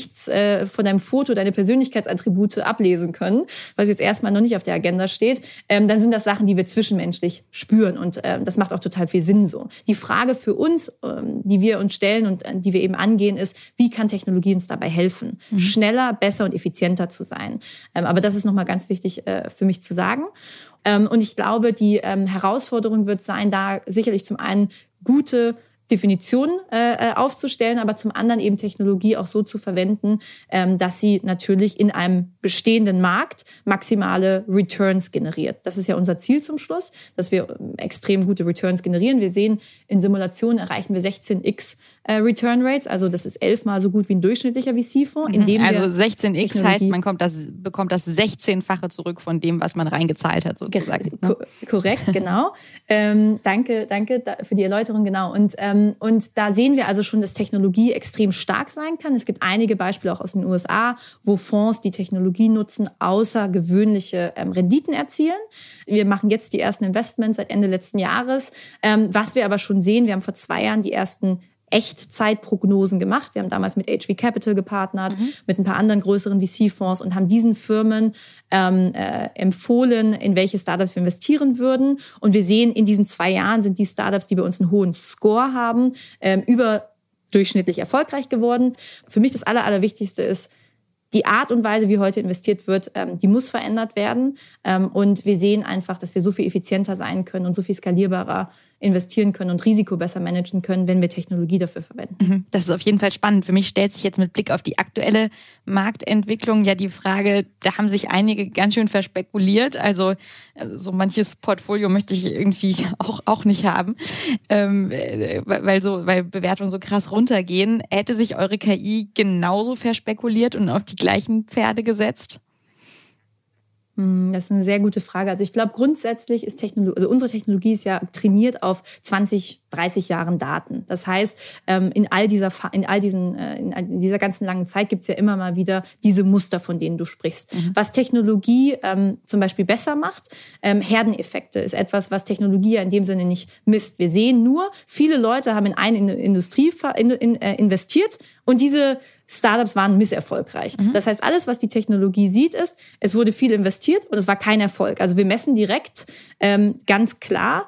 von deinem Foto, deine Persönlichkeitsattribute ablesen können, was jetzt erstmal noch nicht auf der Agenda steht, dann sind das Sachen, die wir zwischenmenschlich spüren und das macht auch total viel Sinn so. Die Frage für uns, die wir uns stellen und die wir eben angehen, ist, wie kann Technologie uns dabei helfen, schneller, besser und effizienter zu sein. Aber das ist nochmal ganz wichtig für mich zu sagen. Und ich glaube, die Herausforderung wird sein, da sicherlich zum einen gute Definitionen aufzustellen, aber zum anderen eben Technologie auch so zu verwenden, dass sie natürlich in einem bestehenden Markt maximale Returns generiert. Das ist ja unser Ziel zum Schluss, dass wir extrem gute Returns generieren. Wir sehen, in Simulationen erreichen wir 16x Return Rates, also das ist 11-mal so gut wie ein durchschnittlicher VC-Fonds. Also 16x heißt, man bekommt das 16-fache zurück von dem, was man reingezahlt hat, sozusagen. Korrekt, genau. Danke für die Erläuterung, genau. Und da sehen wir also schon, dass Technologie extrem stark sein kann. Es gibt einige Beispiele auch aus den USA, wo Fonds die Technologie nutzen, außergewöhnliche Renditen erzielen. Wir machen jetzt die ersten Investments seit Ende letzten Jahres. Was wir aber schon sehen, wir haben vor 2 Jahren die ersten Echtzeitprognosen gemacht. Wir haben damals mit HV Capital gepartnert, mit ein paar anderen größeren VC-Fonds und haben diesen Firmen empfohlen, in welche Startups wir investieren würden. Und wir sehen, in diesen 2 Jahren sind die Startups, die bei uns einen hohen Score haben, überdurchschnittlich erfolgreich geworden. Für mich das Allerwichtigste ist, die Art und Weise, wie heute investiert wird, die muss verändert werden. Und wir sehen einfach, dass wir so viel effizienter sein können und so viel skalierbarer investieren können und Risiko besser managen können, wenn wir Technologie dafür verwenden. Das ist auf jeden Fall spannend. Für mich stellt sich jetzt mit Blick auf die aktuelle Marktentwicklung ja die Frage, da haben sich einige ganz schön verspekuliert. Also so manches Portfolio möchte ich irgendwie auch nicht haben, weil Bewertungen so krass runtergehen. Hätte sich eure KI genauso verspekuliert und auf die gleichen Pferde gesetzt? Das ist eine sehr gute Frage. Also ich glaube, grundsätzlich ist unsere Technologie ist ja trainiert auf 20, 30 Jahren Daten. Das heißt, in dieser ganzen langen Zeit gibt es ja immer mal wieder diese Muster, von denen du sprichst. Was Technologie zum Beispiel besser macht, Herdeneffekte ist etwas, was Technologie ja in dem Sinne nicht misst. Wir sehen nur, viele Leute haben in eine Industrie investiert und diese Startups waren misserfolgreich. Das heißt, alles, was die Technologie sieht, ist, es wurde viel investiert und es war kein Erfolg. Also wir messen direkt ganz klar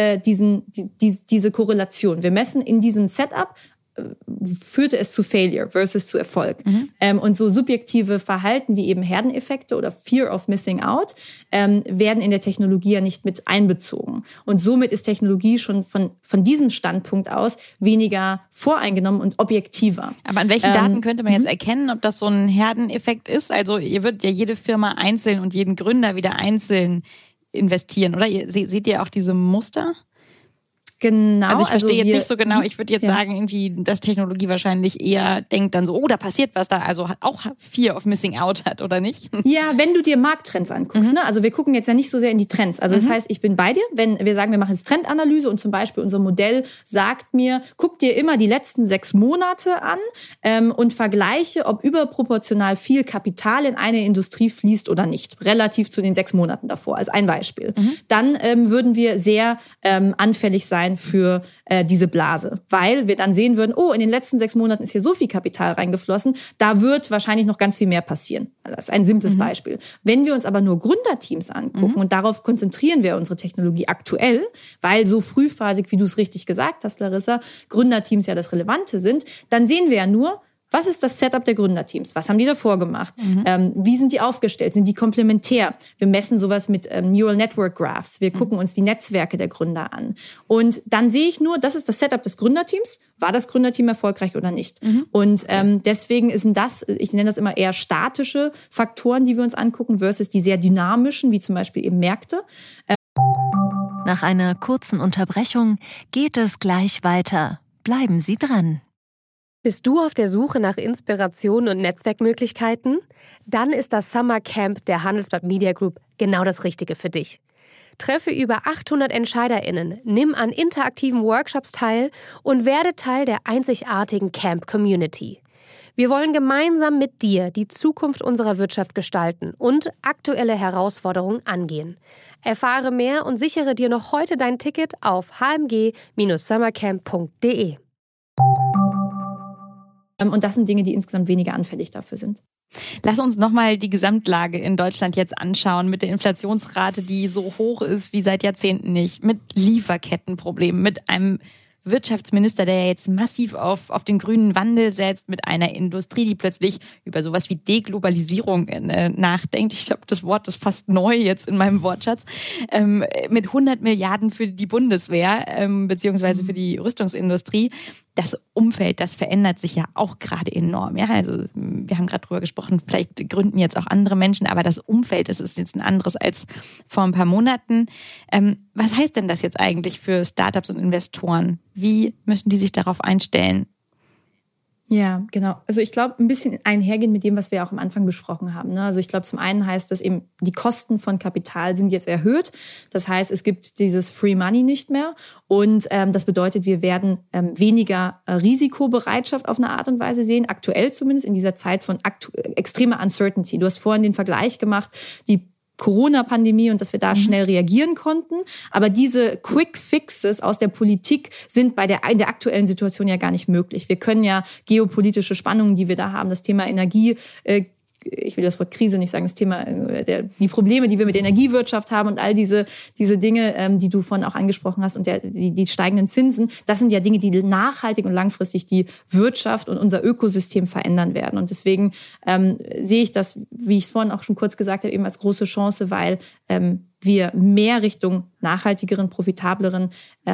diese Korrelation. Wir messen in diesem Setup, führte es zu Failure versus zu Erfolg. Und so subjektive Verhalten wie eben Herdeneffekte oder Fear of Missing Out werden in der Technologie ja nicht mit einbezogen. Und somit ist Technologie schon von diesem Standpunkt aus weniger voreingenommen und objektiver. Aber an welchen Daten könnte man jetzt erkennen, ob das so ein Herdeneffekt ist? Also ihr würdet ja jede Firma einzeln und jeden Gründer wieder einzeln investieren, oder? Seht ihr auch diese Muster? Genau. Also ich verstehe jetzt nicht so genau, ich würde jetzt sagen, irgendwie, dass Technologie wahrscheinlich eher denkt dann so, oh, da passiert was da, also auch Fear of Missing Out hat, oder nicht? Ja, wenn du dir Markttrends anguckst, ne? Also wir gucken jetzt ja nicht so sehr in die Trends. Also das heißt, ich bin bei dir, wenn wir sagen, wir machen jetzt Trendanalyse und zum Beispiel unser Modell sagt mir, guck dir immer die letzten 6 Monate an und vergleiche, ob überproportional viel Kapital in eine Industrie fließt oder nicht, relativ zu den 6 Monaten davor, als ein Beispiel. Dann würden wir sehr anfällig sein für diese Blase, weil wir dann sehen würden, oh, in den letzten 6 Monaten ist hier so viel Kapital reingeflossen, da wird wahrscheinlich noch ganz viel mehr passieren. Das ist ein simples Beispiel. Wenn wir uns aber nur Gründerteams angucken und darauf konzentrieren wir unsere Technologie aktuell, weil so frühphasig, wie du es richtig gesagt hast, Larissa, Gründerteams ja das Relevante sind, dann sehen wir ja nur, was ist das Setup der Gründerteams? Was haben die davor gemacht? Wie sind die aufgestellt? Sind die komplementär? Wir messen sowas mit Neural Network Graphs. Wir gucken uns die Netzwerke der Gründer an. Und dann sehe ich nur, das ist das Setup des Gründerteams. War das Gründerteam erfolgreich oder nicht? Und deswegen sind das, ich nenne das immer eher statische Faktoren, die wir uns angucken, versus die sehr dynamischen, wie zum Beispiel eben Märkte. Nach einer kurzen Unterbrechung geht es gleich weiter. Bleiben Sie dran. Bist du auf der Suche nach Inspiration und Netzwerkmöglichkeiten? Dann ist das Summer Camp der Handelsblatt Media Group genau das Richtige für dich. Treffe über 800 EntscheiderInnen, nimm an interaktiven Workshops teil und werde Teil der einzigartigen Camp-Community. Wir wollen gemeinsam mit dir die Zukunft unserer Wirtschaft gestalten und aktuelle Herausforderungen angehen. Erfahre mehr und sichere dir noch heute dein Ticket auf hmg-summercamp.de. Und das sind Dinge, die insgesamt weniger anfällig dafür sind. Lass uns nochmal die Gesamtlage in Deutschland jetzt anschauen mit der Inflationsrate, die so hoch ist wie seit Jahrzehnten nicht, mit Lieferkettenproblemen, mit einem Wirtschaftsminister, der jetzt massiv auf den grünen Wandel setzt, mit einer Industrie, die plötzlich über sowas wie Deglobalisierung nachdenkt. Ich glaube, das Wort ist fast neu jetzt in meinem Wortschatz. Mit 100 Milliarden für die Bundeswehr, beziehungsweise für die Rüstungsindustrie. Das Umfeld, das verändert sich ja auch gerade enorm. Ja, also wir haben gerade drüber gesprochen, vielleicht gründen jetzt auch andere Menschen, aber das Umfeld, das ist jetzt ein anderes als vor ein paar Monaten. Was heißt denn das jetzt eigentlich für Startups und Investoren? Wie müssen die sich darauf einstellen? Ja, genau. Also ich glaube, ein bisschen einhergehen mit dem, was wir auch am Anfang besprochen haben. Also ich glaube, zum einen heißt das eben, die Kosten von Kapital sind jetzt erhöht. Das heißt, es gibt dieses Free Money nicht mehr. Und das bedeutet, wir werden weniger Risikobereitschaft auf eine Art und Weise sehen, aktuell zumindest in dieser Zeit von extremer Uncertainty. Du hast vorhin den Vergleich gemacht, die Corona-Pandemie und dass wir da schnell reagieren konnten. Aber diese Quick Fixes aus der Politik sind in der aktuellen Situation ja gar nicht möglich. Wir können ja geopolitische Spannungen, die wir da haben, das Thema Energie, ich will das Wort Krise nicht sagen, das Thema, die Probleme, die wir mit der Energiewirtschaft haben und all diese Dinge, die du vorhin auch angesprochen hast und die steigenden Zinsen, das sind ja Dinge, die nachhaltig und langfristig die Wirtschaft und unser Ökosystem verändern werden. Und deswegen sehe ich das, wie ich es vorhin auch schon kurz gesagt habe, eben als große Chance, weil wir mehr Richtung nachhaltigeren, profitableren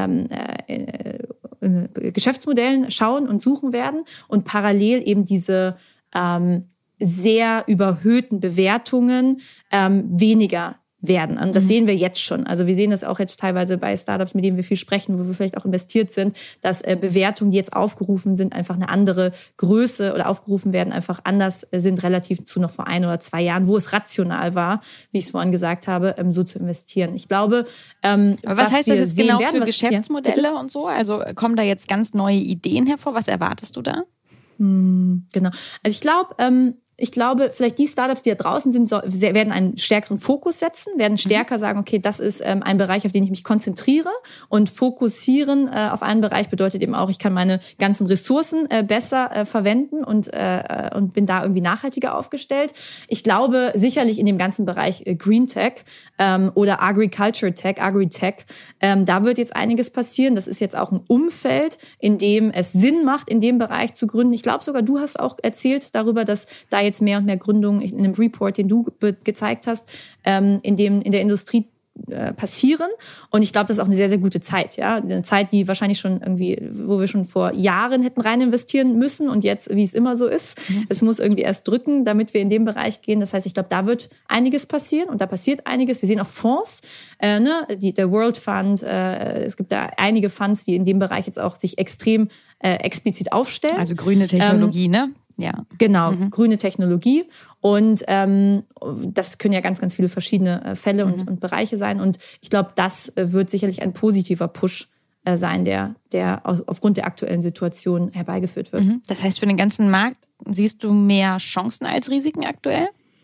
Geschäftsmodellen schauen und suchen werden und parallel eben diese sehr überhöhten Bewertungen weniger werden. Und das sehen wir jetzt schon. Also wir sehen das auch jetzt teilweise bei Startups, mit denen wir viel sprechen, wo wir vielleicht auch investiert sind, dass Bewertungen, die jetzt aufgerufen sind, einfach eine andere Größe oder aufgerufen werden, einfach anders sind relativ zu noch vor 1 oder 2 Jahren, wo es rational war, wie ich es vorhin gesagt habe, so zu investieren. Ich glaube, aber was heißt das jetzt genau für Geschäftsmodelle und so? Also kommen da jetzt ganz neue Ideen hervor? Was erwartest du da? Genau. Also ich glaube, vielleicht die Startups, die da draußen sind, werden einen stärkeren Fokus setzen, werden stärker sagen, okay, das ist ein Bereich, auf den ich mich konzentriere, und fokussieren auf einen Bereich bedeutet eben auch, ich kann meine ganzen Ressourcen besser verwenden und bin da irgendwie nachhaltiger aufgestellt. Ich glaube sicherlich in dem ganzen Bereich Green Tech oder Agriculture Tech, Agri-Tech, da wird jetzt einiges passieren. Das ist jetzt auch ein Umfeld, in dem es Sinn macht, in dem Bereich zu gründen. Ich glaube sogar, du hast auch erzählt darüber, dass da jetzt mehr und mehr Gründungen in einem Report, den du gezeigt hast, in der Industrie passieren. Und ich glaube, das ist auch eine sehr, sehr gute Zeit. Ja, eine Zeit, die wahrscheinlich schon irgendwie, wo wir schon vor Jahren hätten rein investieren müssen und jetzt, wie es immer so ist, es muss irgendwie erst drücken, damit wir in den Bereich gehen. Das heißt, ich glaube, da wird einiges passieren und da passiert einiges. Wir sehen auch Fonds, der World Fund, es gibt da einige Funds, die in dem Bereich jetzt auch sich extrem explizit aufstellen. Also grüne Technologie, ne? Ja. Genau, grüne Technologie. Und das können ja ganz, ganz viele verschiedene Fälle und Bereiche sein. Und ich glaube, das wird sicherlich ein positiver Push sein, der aufgrund der aktuellen Situation herbeigeführt wird. Das heißt, für den ganzen Markt siehst du mehr Chancen als Risiken aktuell?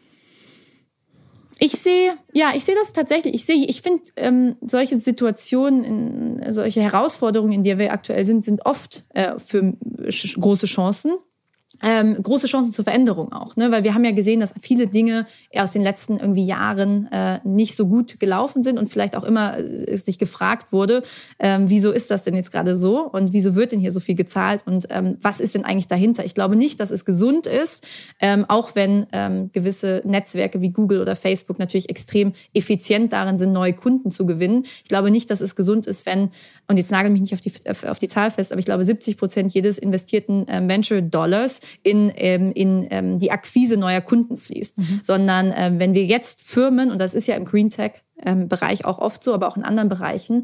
Ich sehe das tatsächlich. Ich finde, solche Situationen, solche Herausforderungen, in der wir aktuell sind oft für große Chancen. Große Chancen zur Veränderung auch, ne? Weil wir haben ja gesehen, dass viele Dinge aus den letzten irgendwie Jahren nicht so gut gelaufen sind und vielleicht auch immer sich gefragt wurde, wieso ist das denn jetzt gerade so und wieso wird denn hier so viel gezahlt und was ist denn eigentlich dahinter? Ich glaube nicht, dass es gesund ist, auch wenn gewisse Netzwerke wie Google oder Facebook natürlich extrem effizient darin sind, neue Kunden zu gewinnen. Ich glaube nicht, dass es gesund ist, wenn, und jetzt nagel mich nicht auf die Zahl fest, aber ich glaube 70% jedes investierten Venture-Dollars in die Akquise neuer Kunden fließt. Sondern wenn wir jetzt Firmen, und das ist ja im Green Tech-Bereich auch oft so, aber auch in anderen Bereichen,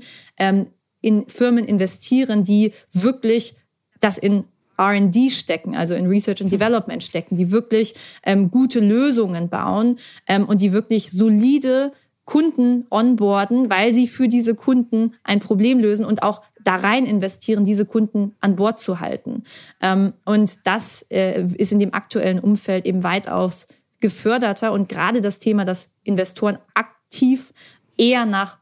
in Firmen investieren, die wirklich das in R&D stecken, also in Research and Development stecken, die wirklich gute Lösungen bauen und die wirklich solide Kunden onboarden, weil sie für diese Kunden ein Problem lösen und auch da rein investieren, diese Kunden an Bord zu halten. Und das ist in dem aktuellen Umfeld eben weitaus geförderter. Und gerade das Thema, dass Investoren aktiv eher nach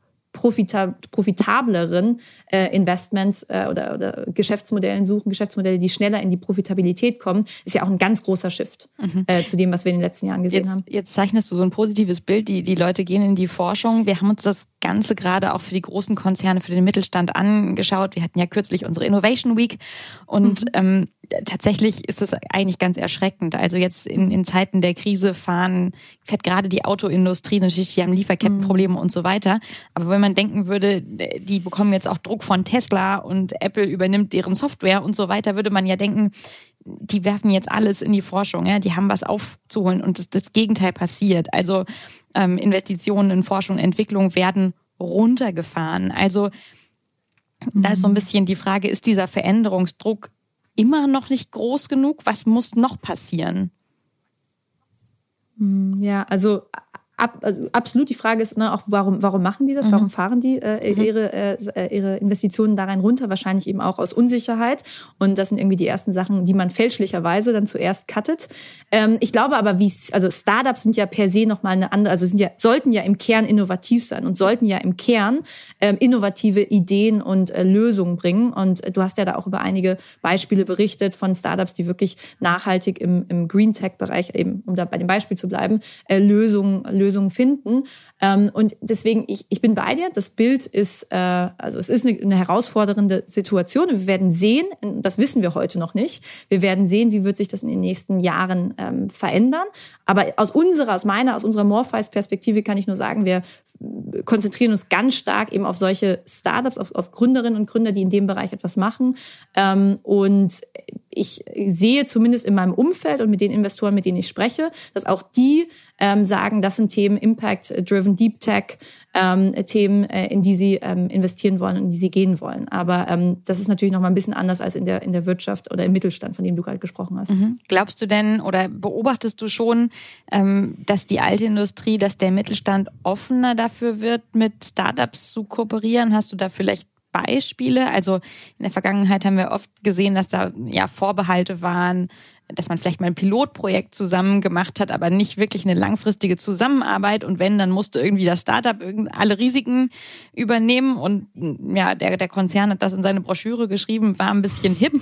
profitableren Investments oder Geschäftsmodellen suchen, Geschäftsmodelle, die schneller in die Profitabilität kommen, ist ja auch ein ganz großer Shift zu dem, was wir in den letzten Jahren gesehen haben. Jetzt zeichnest du so ein positives Bild, die Leute gehen in die Forschung. Wir haben uns das Ganze gerade auch für die großen Konzerne, für den Mittelstand angeschaut. Wir hatten ja kürzlich unsere Innovation Week und tatsächlich ist es eigentlich ganz erschreckend. Also jetzt in Zeiten der Krise fährt gerade die Autoindustrie, natürlich, die haben Lieferkettenprobleme und so weiter. Aber wenn man denken würde, die bekommen jetzt auch Druck von Tesla und Apple übernimmt deren Software und so weiter, würde man ja denken, die werfen jetzt alles in die Forschung, ja, die haben was aufzuholen und das Gegenteil passiert. Also Investitionen in Forschung und Entwicklung werden runtergefahren. Also da ist so ein bisschen die Frage, ist dieser Veränderungsdruck immer noch nicht groß genug? Was muss noch passieren? Ja, also absolut. Die Frage ist auch, warum machen die das? Warum fahren die ihre Investitionen da rein runter? Wahrscheinlich eben auch aus Unsicherheit. Und das sind irgendwie die ersten Sachen, die man fälschlicherweise dann zuerst cuttet. Ich glaube aber, Startups sind ja per se nochmal eine andere, sollten ja im Kern innovativ sein und sollten ja im Kern innovative Ideen und Lösungen bringen. Und du hast ja da auch über einige Beispiele berichtet von Startups, die wirklich nachhaltig im Green Tech-Bereich, eben um da bei dem Beispiel zu bleiben, Lösungen finden. Und deswegen, ich bin bei dir. Das Bild ist, es ist eine herausfordernde Situation. Wir werden sehen, das wissen wir heute noch nicht. Wir werden sehen, wie wird sich das in den nächsten Jahren verändern. Aber aus unserer Morpheus-Perspektive kann ich nur sagen, wir konzentrieren uns ganz stark eben auf solche Startups, auf Gründerinnen und Gründer, die in dem Bereich etwas machen. Und ich sehe zumindest in meinem Umfeld und mit den Investoren, mit denen ich spreche, dass auch die sagen, das sind Themen, Impact-driven, Deep Tech, Themen, in die sie investieren wollen und in die sie gehen wollen. Aber das ist natürlich noch mal ein bisschen anders als in der Wirtschaft oder im Mittelstand, von dem du gerade gesprochen hast. Glaubst du denn oder beobachtest du schon, dass die alte Industrie, dass der Mittelstand offener dafür wird, mit Startups zu kooperieren? Hast du da vielleicht Beispiele? Also in der Vergangenheit haben wir oft gesehen, dass da ja Vorbehalte waren, dass man vielleicht mal ein Pilotprojekt zusammen gemacht hat, aber nicht wirklich eine langfristige Zusammenarbeit. Und wenn, dann musste irgendwie das Startup alle Risiken übernehmen. Und ja, der Konzern hat das in seine Broschüre geschrieben, war ein bisschen hip.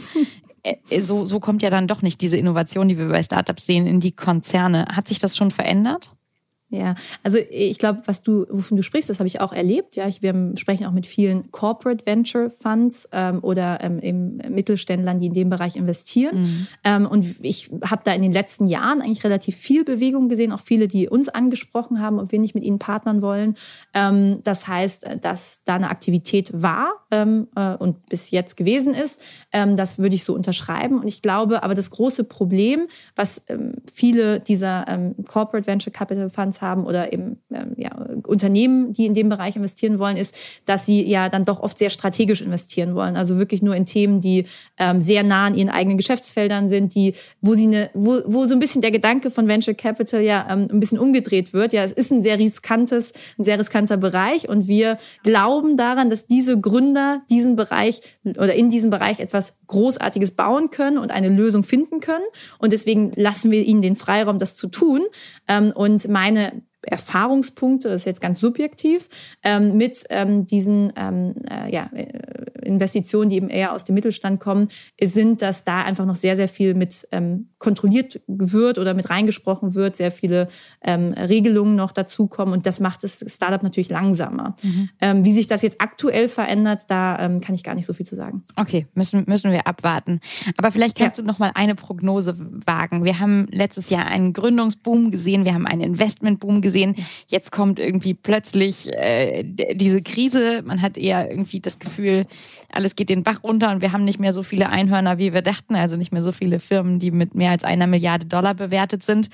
So kommt ja dann doch nicht diese Innovation, die wir bei Startups sehen, in die Konzerne. Hat sich das schon verändert? Ja, also ich glaube, wovon du sprichst, das habe ich auch erlebt. Ja, wir sprechen auch mit vielen Corporate Venture Funds oder eben Mittelständlern, die in dem Bereich investieren. Und ich habe da in den letzten Jahren eigentlich relativ viel Bewegung gesehen, auch viele, die uns angesprochen haben, ob wir nicht mit ihnen partnern wollen. Das heißt, dass da eine Aktivität war und bis jetzt gewesen ist. Das würde ich so unterschreiben. Und ich glaube, aber das große Problem, was viele dieser Corporate Venture Capital Funds haben oder eben Unternehmen, die in dem Bereich investieren wollen, ist, dass sie ja dann doch oft sehr strategisch investieren wollen. Also wirklich nur in Themen, die sehr nah an ihren eigenen Geschäftsfeldern sind, wo so ein bisschen der Gedanke von Venture Capital ja ein bisschen umgedreht wird. Ja, es ist ein sehr riskanter Bereich und wir glauben daran, dass diese Gründer diesen Bereich oder in diesem Bereich etwas Großartiges bauen können und eine Lösung finden können. Und deswegen lassen wir ihnen den Freiraum, das zu tun. Und meine Erfahrungspunkte, das ist jetzt ganz subjektiv, mit diesen Investitionen, die eben eher aus dem Mittelstand kommen, sind, dass da einfach noch sehr, sehr viel mit kontrolliert wird oder mit reingesprochen wird, sehr viele Regelungen noch dazukommen und das macht das Startup natürlich langsamer. Wie sich das jetzt aktuell verändert, da kann ich gar nicht so viel zu sagen. Okay, müssen wir abwarten. Aber vielleicht kannst du noch mal eine Prognose wagen. Wir haben letztes Jahr einen Gründungsboom gesehen, wir haben einen Investmentboom gesehen. Jetzt kommt irgendwie plötzlich diese Krise. Man hat eher irgendwie das Gefühl, alles geht den Bach runter und wir haben nicht mehr so viele Einhörner, wie wir dachten. Also nicht mehr so viele Firmen, die mit mehr als $1 Milliarde bewertet sind.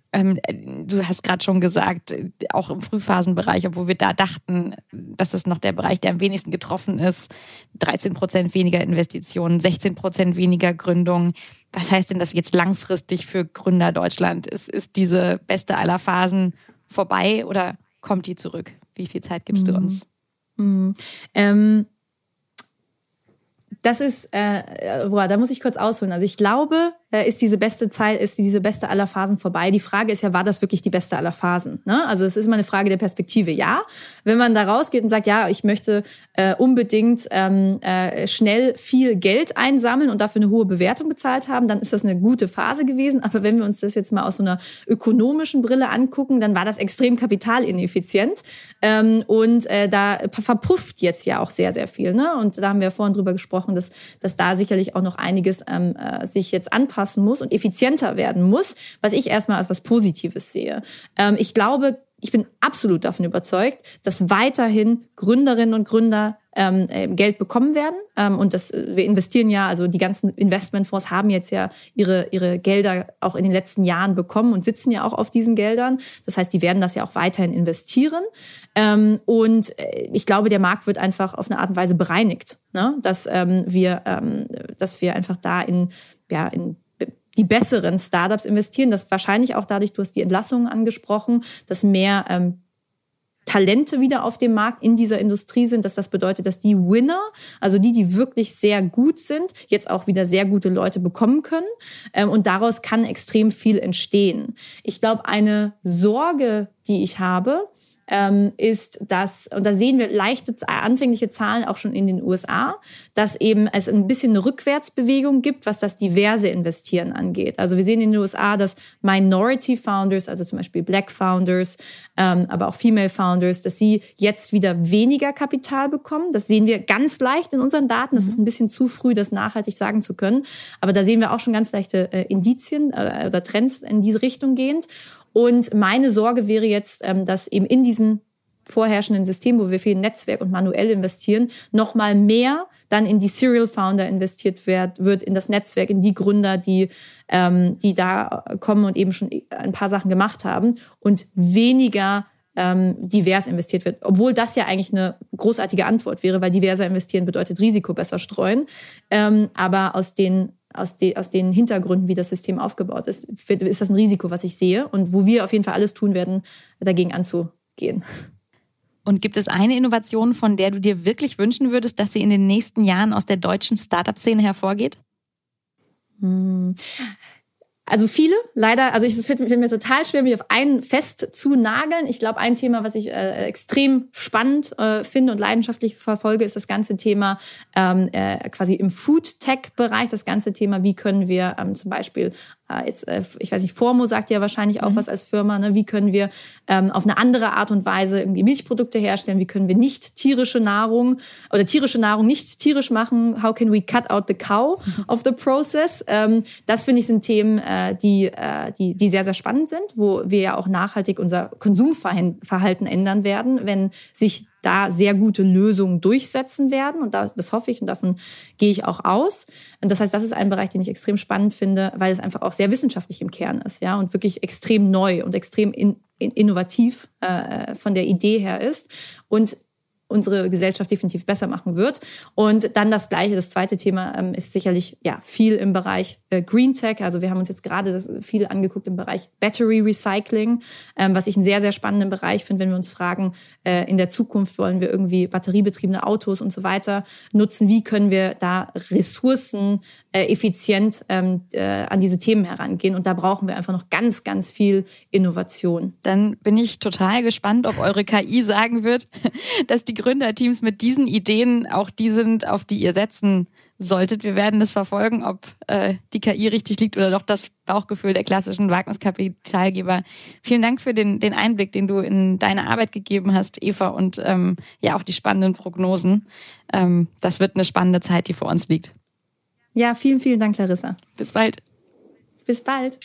Du hast gerade schon gesagt, auch im Frühphasenbereich, obwohl wir da dachten, das ist noch der Bereich, der am wenigsten getroffen ist. 13% weniger Investitionen, 16% weniger Gründungen. Was heißt denn das jetzt langfristig für Gründer Deutschland? Ist diese beste aller Phasen vorbei oder kommt die zurück? Wie viel Zeit gibst du uns? Das ist, da muss ich kurz ausholen. Also ich glaube, ist diese beste aller Phasen vorbei. Die Frage ist ja, war das wirklich die beste aller Phasen? Ne? Also es ist immer eine Frage der Perspektive. Ja, wenn man da rausgeht und sagt, ja, ich möchte unbedingt schnell viel Geld einsammeln und dafür eine hohe Bewertung bezahlt haben, dann ist das eine gute Phase gewesen. Aber wenn wir uns das jetzt mal aus so einer ökonomischen Brille angucken, dann war das extrem kapitalineffizient und da verpufft jetzt ja auch sehr, sehr viel. Ne? Und da haben wir vorhin drüber gesprochen, dass da sicherlich auch noch einiges sich jetzt anpassen muss und effizienter werden muss, was ich erstmal als was Positives sehe. Ich glaube, ich bin absolut davon überzeugt, dass weiterhin Gründerinnen und Gründer Geld bekommen werden. Und wir investieren ja, also die ganzen Investmentfonds haben jetzt ja ihre Gelder auch in den letzten Jahren bekommen und sitzen ja auch auf diesen Geldern. Das heißt, die werden das ja auch weiterhin investieren. Und ich glaube, der Markt wird einfach auf eine Art und Weise bereinigt, ne? Dass wir einfach da in die besseren Startups investieren, dass wahrscheinlich auch dadurch, du hast die Entlassungen angesprochen, dass mehr Talente wieder auf dem Markt in dieser Industrie sind, dass das bedeutet, dass die Winner, also die wirklich sehr gut sind, jetzt auch wieder sehr gute Leute bekommen können. Und daraus kann extrem viel entstehen. Ich glaube, eine Sorge, die ich habe, ist, dass, und da sehen wir leichte anfängliche Zahlen auch schon in den USA, dass eben es ein bisschen eine Rückwärtsbewegung gibt, was das diverse Investieren angeht. Also wir sehen in den USA, dass Minority Founders, also zum Beispiel Black Founders, aber auch Female Founders, dass sie jetzt wieder weniger Kapital bekommen. Das sehen wir ganz leicht in unseren Daten. Das ist ein bisschen zu früh, das nachhaltig sagen zu können. Aber da sehen wir auch schon ganz leichte Indizien oder Trends in diese Richtung gehend. Und meine Sorge wäre jetzt, dass eben in diesen vorherrschenden System, wo wir viel in Netzwerk und manuell investieren, nochmal mehr dann in die Serial Founder investiert wird, in das Netzwerk, in die Gründer, die da kommen und eben schon ein paar Sachen gemacht haben und weniger divers investiert wird. Obwohl das ja eigentlich eine großartige Antwort wäre, weil diverser investieren bedeutet Risiko besser streuen. Aber aus den Hintergründen, wie das System aufgebaut ist das ein Risiko, was ich sehe und wo wir auf jeden Fall alles tun werden, dagegen anzugehen. Und gibt es eine Innovation, von der du dir wirklich wünschen würdest, dass sie in den nächsten Jahren aus der deutschen Startup-Szene hervorgeht? Also viele, leider, also es fällt mir total schwer, mich auf einen fest zu nageln. Ich glaube, ein Thema, was ich extrem spannend finde und leidenschaftlich verfolge, ist das ganze Thema quasi im Food-Tech-Bereich, das ganze Thema, wie können wir zum Beispiel ich weiß nicht, Formo sagt ja wahrscheinlich auch was als Firma, ne? Wie können wir auf eine andere Art und Weise irgendwie Milchprodukte herstellen? Wie können wir nicht tierische Nahrung nicht tierisch machen? How can we cut out the cow of the process? Das finde ich sind Themen, die sehr, sehr spannend sind, wo wir ja auch nachhaltig unser Konsumverhalten ändern werden, wenn sich da sehr gute Lösungen durchsetzen werden. Und das hoffe ich und davon gehe ich auch aus. Und das heißt, das ist ein Bereich, den ich extrem spannend finde, weil es einfach auch sehr wissenschaftlich im Kern ist, ja, und wirklich extrem neu und extrem innovativ von der Idee her ist und unsere Gesellschaft definitiv besser machen wird. Und dann das zweite Thema ist sicherlich viel im Bereich Green Tech. Also wir haben uns jetzt gerade viel angeguckt im Bereich Battery Recycling, was ich einen sehr, sehr spannenden Bereich finde, wenn wir uns fragen, in der Zukunft wollen wir irgendwie batteriebetriebene Autos und so weiter nutzen. Wie können wir da Ressourcen effizient an diese Themen herangehen? Und da brauchen wir einfach noch ganz, ganz viel Innovation. Dann bin ich total gespannt, ob eure KI sagen wird, dass die Gründerteams mit diesen Ideen auch die sind, auf die ihr setzen solltet. Wir werden das verfolgen, ob die KI richtig liegt oder doch das Bauchgefühl der klassischen Wagniskapitalgeber. Vielen Dank für den Einblick, den du in deine Arbeit gegeben hast, Eva, und auch die spannenden Prognosen. Das wird eine spannende Zeit, die vor uns liegt. Ja, vielen, vielen Dank, Larissa. Bis bald. Bis bald.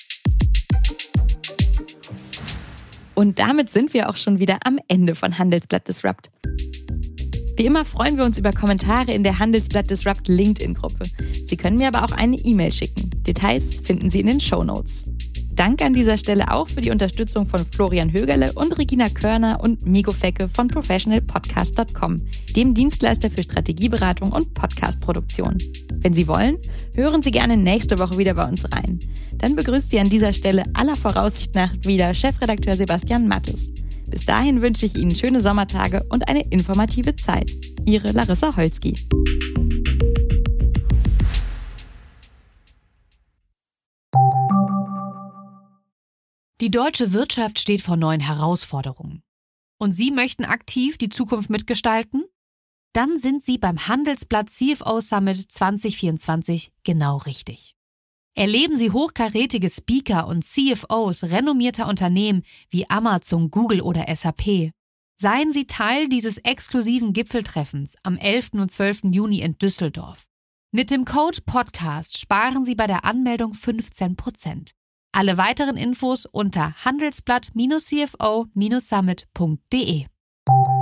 Und damit sind wir auch schon wieder am Ende von Handelsblatt Disrupt. Wie immer freuen wir uns über Kommentare in der Handelsblatt Disrupt LinkedIn-Gruppe. Sie können mir aber auch eine E-Mail schicken. Details finden Sie in den Shownotes. Danke an dieser Stelle auch für die Unterstützung von Florian Högerle und Regina Körner und Migo Fecke von professionalpodcast.com, dem Dienstleister für Strategieberatung und Podcastproduktion. Wenn Sie wollen, hören Sie gerne nächste Woche wieder bei uns rein. Dann begrüßt Sie an dieser Stelle aller Voraussicht nach wieder Chefredakteur Sebastian Mattes. Bis dahin wünsche ich Ihnen schöne Sommertage und eine informative Zeit. Ihre Larissa Holzki. Die deutsche Wirtschaft steht vor neuen Herausforderungen. Und Sie möchten aktiv die Zukunft mitgestalten? Dann sind Sie beim Handelsblatt CFO Summit 2024 genau richtig. Erleben Sie hochkarätige Speaker und CFOs renommierter Unternehmen wie Amazon, Google oder SAP. Seien Sie Teil dieses exklusiven Gipfeltreffens am 11. und 12. Juni in Düsseldorf. Mit dem Code PODCAST sparen Sie bei der Anmeldung 15%. Alle weiteren Infos unter handelsblatt-cfo-summit.de.